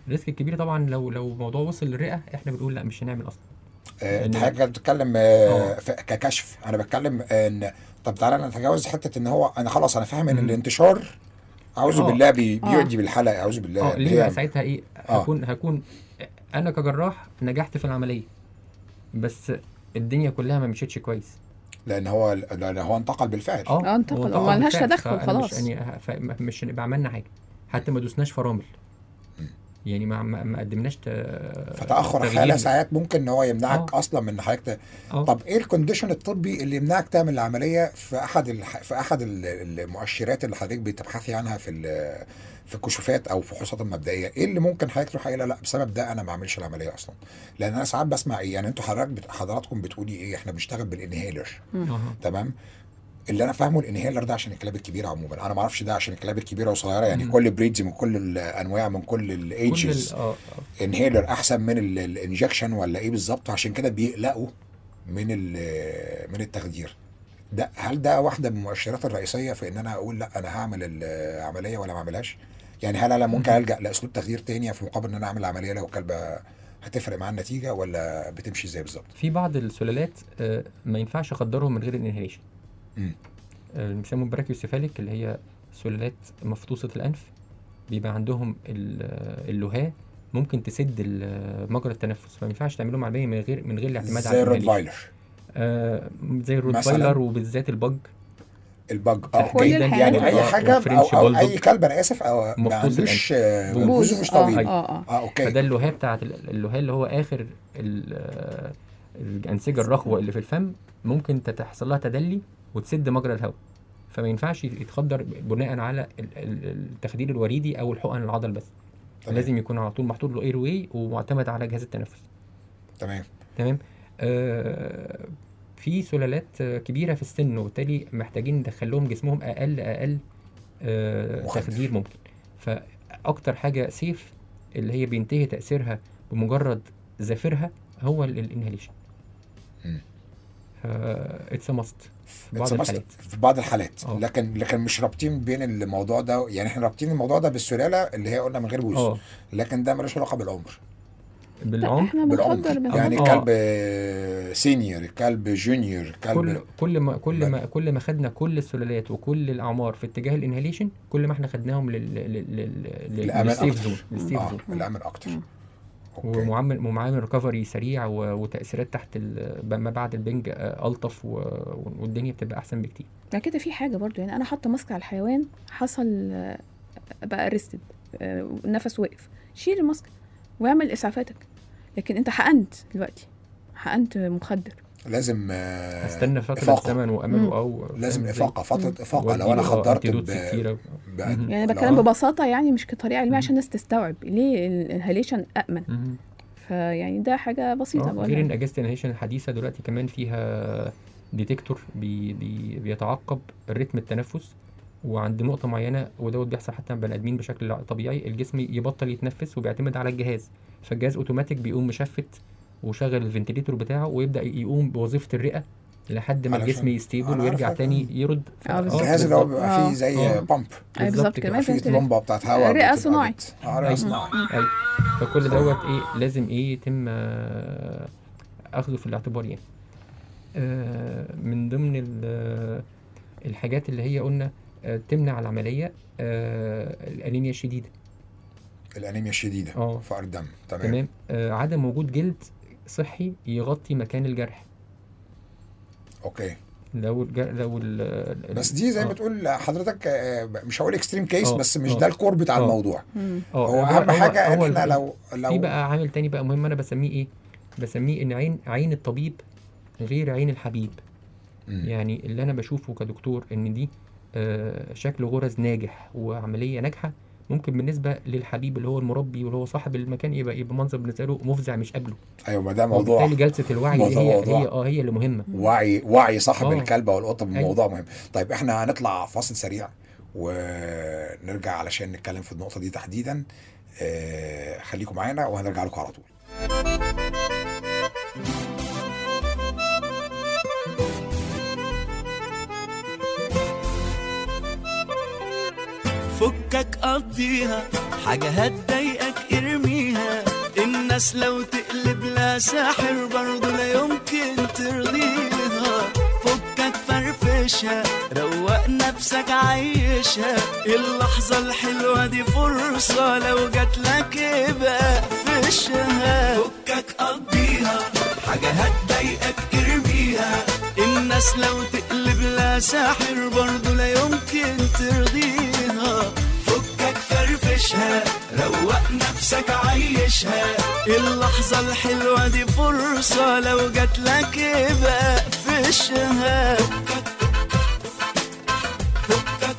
الريسك الكبير طبعا لو لو موضوع وصل للرئه احنا بنقول لا مش هنعمل اصلا. آه، انت حضرتك بتتكلم آه، ككشف، انا بتكلم ان طب تعالى نتجاوز حته ان هو انا خلاص انا فاهم ان مم. الانتشار اعوذ آه. بالله بي آه. بيؤدي بالحلقه اعوذ بالله. اه ليه بقى ساعتها ايه؟ هكون هكون انا كجراح نجحت في العمليه بس الدنيا كلها ما مشيتش كويس لان هو لان هو انتقل بالفعل. اه انتقل وما لهاش تدخل خلاص. مش يعني مش هنبقى عملنا حاجه حتى ما دوسناش فرامل يعني ما ما قدمناش فتاخر حاله ساعات ممكن ان هو يمنعك أوه. اصلا من حضرتك. أوه. طب ايه الكونديشن الطبي اللي يمنعك تعمل العمليه في احد الح... في احد المؤشرات اللي حضرتك بتبحثي عنها في في الكشوفات او فحوصات المبدئيه؟ ايه اللي ممكن حضرتك تروح قايله لا بسبب ده انا ما اعملش العمليه اصلا؟ لان انا ساعات بسمع ايه يعني انتوا حضرتك بت... حضراتكم بتقولي ايه احنا بنشتغل بالانهيلر تمام. اللي انا فاهمه الانهيلر ده عشان الكلاب الكبيره عموما، انا ما اعرفش ده عشان الكلاب الكبيره وصغيره يعني. مم. كل بريدز من كل الانواع من كل الايدجز انهيلر احسن من الانجكشن ولا ايه بالظبط؟ عشان كده بيقلقوا من من التخدير ده. هل ده واحده من المؤشرات الرئيسيه في ان انا اقول لا انا هعمل العمليه ولا ما اعملهاش؟ يعني هل انا ممكن الجا لاسلوب تخدير تاني في مقابل ان انا اعمل العمليه لو الكلب هتفرق معاه النتيجه ولا بتمشي ازاي بالظبط؟ في بعض السلالات ما ينفعش اخدرهم من غير الانهيليشن. بيسموه براكيوسيفاليك اللي هي سلالات مفطوسه الانف، بيبقى عندهم اللهاه ممكن تسد مجرى التنفس، فما ينفعش تعمل لهم عمليه من غير من غير الاعتماد على زي الروتفايلر. آه زي الروتفايلر وبالذات البج. البج اه يعني اي حاجه أو, أو اي كلب انا اسف او ما عندوش بوزه مش طويل. اه اه اه اوكي. فده اللهاه بتاعت اللهاه اللي هو اخر الانسجه الرخوه اللي في الفم ممكن تحصل لها تدلي وتسد مجرى الهواء، فما ينفعش يتخدر بناء على التخدير الوريدي او الحقن العضل بس. تمام. لازم يكون على طول محطوط له اير واي ومعتمد على جهاز التنفس. تمام تمام. آه في سلالات كبيره في السن وبالتالي محتاجين ندخل لهم جسمهم اقل اقل آه تخدير ممكن. فاكتر حاجه سيف اللي هي بينتهي تاثيرها بمجرد زفرها هو الانهاليشن. اتس ماست في بعض الحالات في بعض الحالات أوه. لكن لكن مش رابطين بين الموضوع ده، يعني احنا رابطين الموضوع ده بالسلاله اللي هي قلنا من غير بوز، لكن ده ملوش علاقه بالعمر. بالعمر بالعمر يعني آه. كلب سينيور كلب جونيور كلب كل كل ما كل ما كل ما خدنا كل السلالات وكل الاعمار في اتجاه الانهاليشن كل ما احنا خدناهم لل لل للسيف زون للسيف آه. زون الامان اكتر. ومعامل ومعامل ريكفري سريع وتاثيرات تحت ما بعد البنج الطف والدنيا بتبقى احسن بكتير. ده كده في حاجه برضو يعني انا حاطه ماسك على الحيوان حصل بقى ريستد النفس وقف، شيل الماسك واعمل اسعافاتك، لكن انت حقنت دلوقتي حقنت مخدر لازم استنى فتره زمن وامله او لازم افاقه فتره افاقه لو انا خدرت ب... ب... يعني بتكلم ببساطه يعني مش كطريقه علميه عشان الناس تستوعب ليه الانهاليشن امن. مم. فيعني ده حاجه بسيطه بقولها. غير ان اجهزه الانهاليشن الحديثه دلوقتي كمان فيها ديتكتور بي بي بيتعقب رتم التنفس وعند نقطه معينه، ودوت بيحصل حتى بني ادمين بشكل طبيعي الجسم يبطل يتنفس وبيعتمد على الجهاز، فالجهاز اوتوماتيك بيقوم مشفت وشغل الفنتليتور بتاعه ويبدا يقوم بوظيفه الرئه لحد ما الجسم يستيبل ويرجع تاني يرد. الجهاز اللي هو بيبقى فيه زي بامب بالظبط كده فيه لمبه بتاعت هواء رئه صناعي رئه صناعي. فكل دوت ايه لازم ايه يتم اخذه في الاعتبار يعني. آه من ضمن الحاجات اللي هي قلنا آه تمنع العمليه آه الانيميا الشديده. الانيميا الشديده اه فقر الدم. تمام تمام. آه عدم وجود جلد صحي يغطي مكان الجرح. اوكي. لو الجر... لو ال... بس دي زي ما آه. تقول حضرتك مش هقول اكستريم كيس آه. بس مش آه. ده الكور بتاع آه. الموضوع. آه. هو اهم حاجه ان احنا لو لو في بقى عامل تاني بقى مهم انا بسميه ايه؟ بسميه ان عين عين الطبيب غير عين الحبيب. م. يعني اللي انا بشوفه كدكتور ان دي آه شكل غرز ناجح وعمليه ناجحه ممكن بالنسبه للحبيب اللي هو المربي واللي هو صاحب المكان يبقى يبقى منظر بالنسبه له مفزع مش قابله. ايوه ما ده موضوع. وبالتالي جلسه الوعي هي موضوع. هي اه هي اللي مهمه. وعي وعي صاحب أوه. الكلب او القطه بالموضوع أيوة. مهم. طيب احنا هنطلع فاصل سريع ونرجع علشان نتكلم في النقطه دي تحديدا. آه خليكم معانا وهنرجع لكم على طول. فكك قضيها حاجة هتضايقك ارميها. الناس لو تقلب لا ساحر برضو لا يمكن ترضيها. فكك فرفشها، روق نفسك عيشها. اللحظة الحلوة دي فرصة، لو جاتلك ابقى فشها. فكك قضيها، حاجة هتضايقك ارميها. الناس لو تقلب لا ساحر برضو لا يمكن ترضيها. فكك فرفشها، روق نفسك عيشها. اللحظة الحلوة دي فرصة، لو جاتلك ابقى فشها. فكك فكك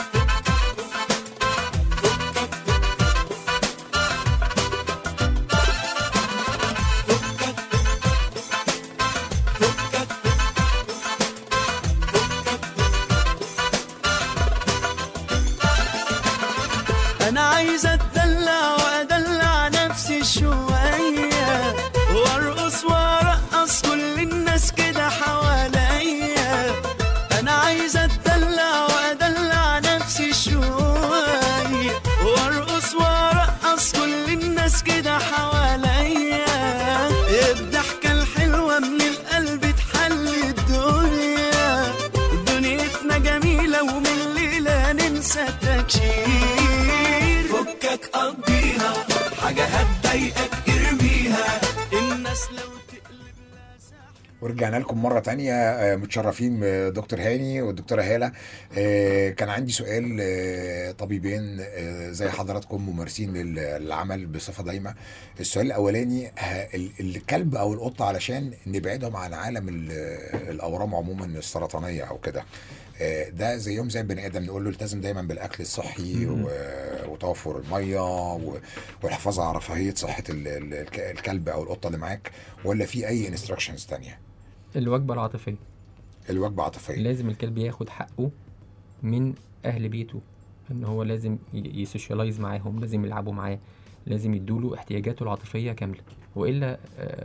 أنا عايز أتدلع وأدلع نفسي شوية، وأرقص وأرقص كل الناس كده حواليا. أنا عايز أتدلع وأدلع نفسي شوية، وأرقص وأرقص كل الناس كده حواليا. الضحكة الحلوة من القلب تحل الدنيا. دنيتنا جميلة ومن ليلة ننسى التكشير. فكك قضيها، حاجة هتضايقك ارميها. الناس لو تقلب لا ساحر. ورجعنا لكم مرة تانية، متشرفين دكتور هاني والدكتورة هالة. كان عندي سؤال، طبيبين زي حضراتكم ممارسين للعمل بصفة دايمة. السؤال الأولاني، الكلب أو القطة علشان نبعدهم عن عالم الأورام عموما السرطانية أو كده، ده زيهم زي البني ادم، نقول له التزم دايما بالاكل الصحي وتوفر الميه والحفاظ على رفاهيه صحه الكلب او القطه اللي معاك، ولا في اي انستراكشنز تانية؟ الوجبه العاطفيه. الوجبه العاطفيه لازم الكلب ياخد حقه من اهل بيته، ان هو لازم يسوشيالايز معاهم، لازم يلعبوا معاه، لازم يدوله احتياجاته العاطفيه كامله، والا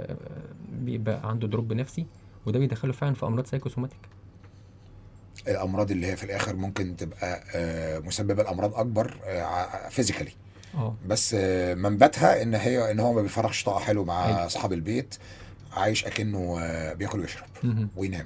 بيبقى عنده دروب نفسي، وده بيدخله فعلا في امراض سايكوسوماتيك. الامراض اللي هي في الاخر ممكن تبقى مسببه الامراض اكبر فيزيكالي، اه بس منبتها ان هي ان هو ما بيفرغش طاقه حلو مع حلو. اصحاب البيت، عايش اكنه بياكل ويشرب وينام.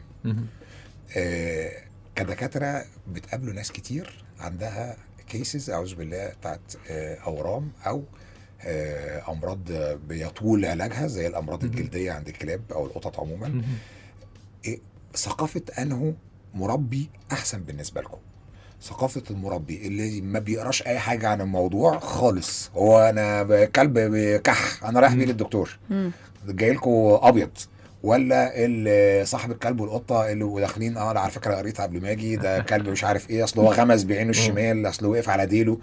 آه كدكاتره بتقابلوا ناس كتير عندها كيسز اعوذ بالله بتاعت آه اورام او آه امراض بيطول علاجها زي الامراض الجلديه عند الكلاب او القطط عموما. إيه ثقافه انه مربي احسن بالنسبه لكم؟ ثقافه المربي اللي ما بيقراش اي حاجه عن الموضوع خالص، هو انا كلب كح انا رايح بيه للدكتور جاي لكم ابيض، ولا صاحب الكلب والقطه اللي داخلين اه على فكره قريتها قبل ما اجي، ده كلب مش عارف ايه، اصل هو غمز بعينه الشمال، اصل وقف على ديله.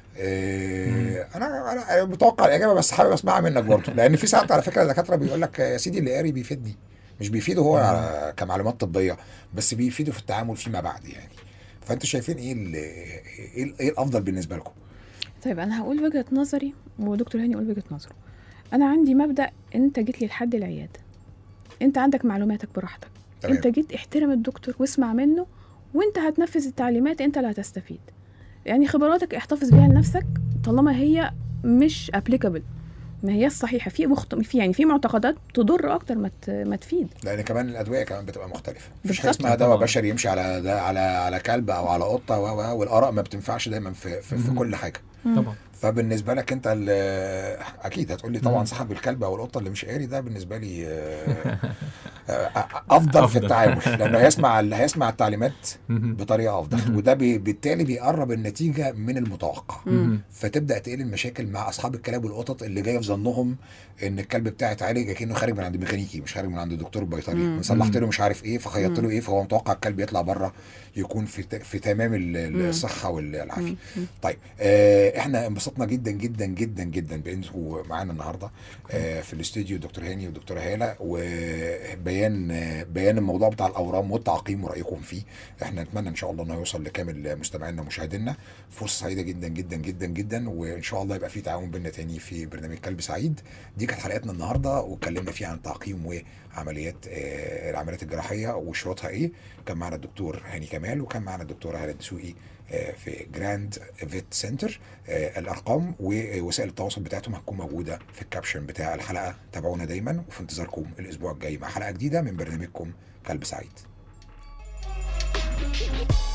إيه انا انا متوقع الاجابه بس حابب اسمعها منك برضه، لان في ساعات على فكره دكاتره بيقول لك يا سيدي اللي قاري بيفيدني، مش بيفيده هو كمعلومات طبيه بس بيفيده في التعامل فيما بعد يعني. فانتوا شايفين ايه ايه ايه الافضل بالنسبه لكم؟ طيب انا هقول وجهه نظري ودكتور هاني يقول وجهه نظره. انا عندي مبدا، انت جيت لي لحد العياده، انت عندك معلوماتك براحتك، تمام. انت جيت احترم الدكتور واسمع منه، وانت هتنفذ التعليمات، انت اللي هتستفيد. يعني خبراتك احتفظ بيها لنفسك طالما هي مش applicable، ما هي الصحيحه في مخت... في يعني في معتقدات تضر اكتر ما مت... ما تفيد، لان كمان الادويه كمان بتبقى مختلفه، مفيش حاجه اسمها دواء بشري يمشي على ده على على كلب او على قطه، والاراء ما بتنفعش دايما في في, في كل حاجه طبعا. فبالنسبه لك انت اكيد هتقول لي طبعا صاحب الكلب او القطه اللي مش قاري ده بالنسبه لي افضل في التعامل، لانه هيسمع هيسمع التعليمات بطريقه افضل، وده بالتالي بيقرب النتيجه من المتوقع. فتبدا تقل المشاكل مع اصحاب الكلاب والقطط اللي جايه في ظنهم ان الكلب بتاعي اتعالج كأنه خارج من عند ميكانيكي، مش خارج من عند الدكتور البيطري، صلحت له مش عارف ايه فخيطت له ايه، فهو متوقع الكلب يطلع بره يكون في في تمام الصحه والعافيه. طيب آه احنا انبسطنا جدا جدا جدا جدا بانكم معانا النهارده آه في الاستوديو دكتور هاني والدكتوره هاله، وبيان آه بيان الموضوع بتاع الاورام والتعقيم ورايكم فيه. احنا نتمنى ان شاء الله انه يوصل لكامل مستمعينا ومشاهدينا. فرصه سعيده جدا جدا جدا جدا، وان شاء الله يبقى في تعاون بيننا تاني في برنامج كلب سعيد. دي كانت حلقتنا النهارده واتكلمنا فيها عن تعقيم وعمليات آه العمليات الجراحيه وشروطها ايه. كان معنا الدكتور هاني كمال وكان معنا الدكتوره هاله دسوقي. في جراند فيت سنتر. الارقام ووسائل التواصل بتاعتهم هتكون موجوده في الكابشن بتاع الحلقه. تابعونا دايما وفي انتظاركم الاسبوع الجاي مع حلقه جديده من برنامجكم كلب سعيد.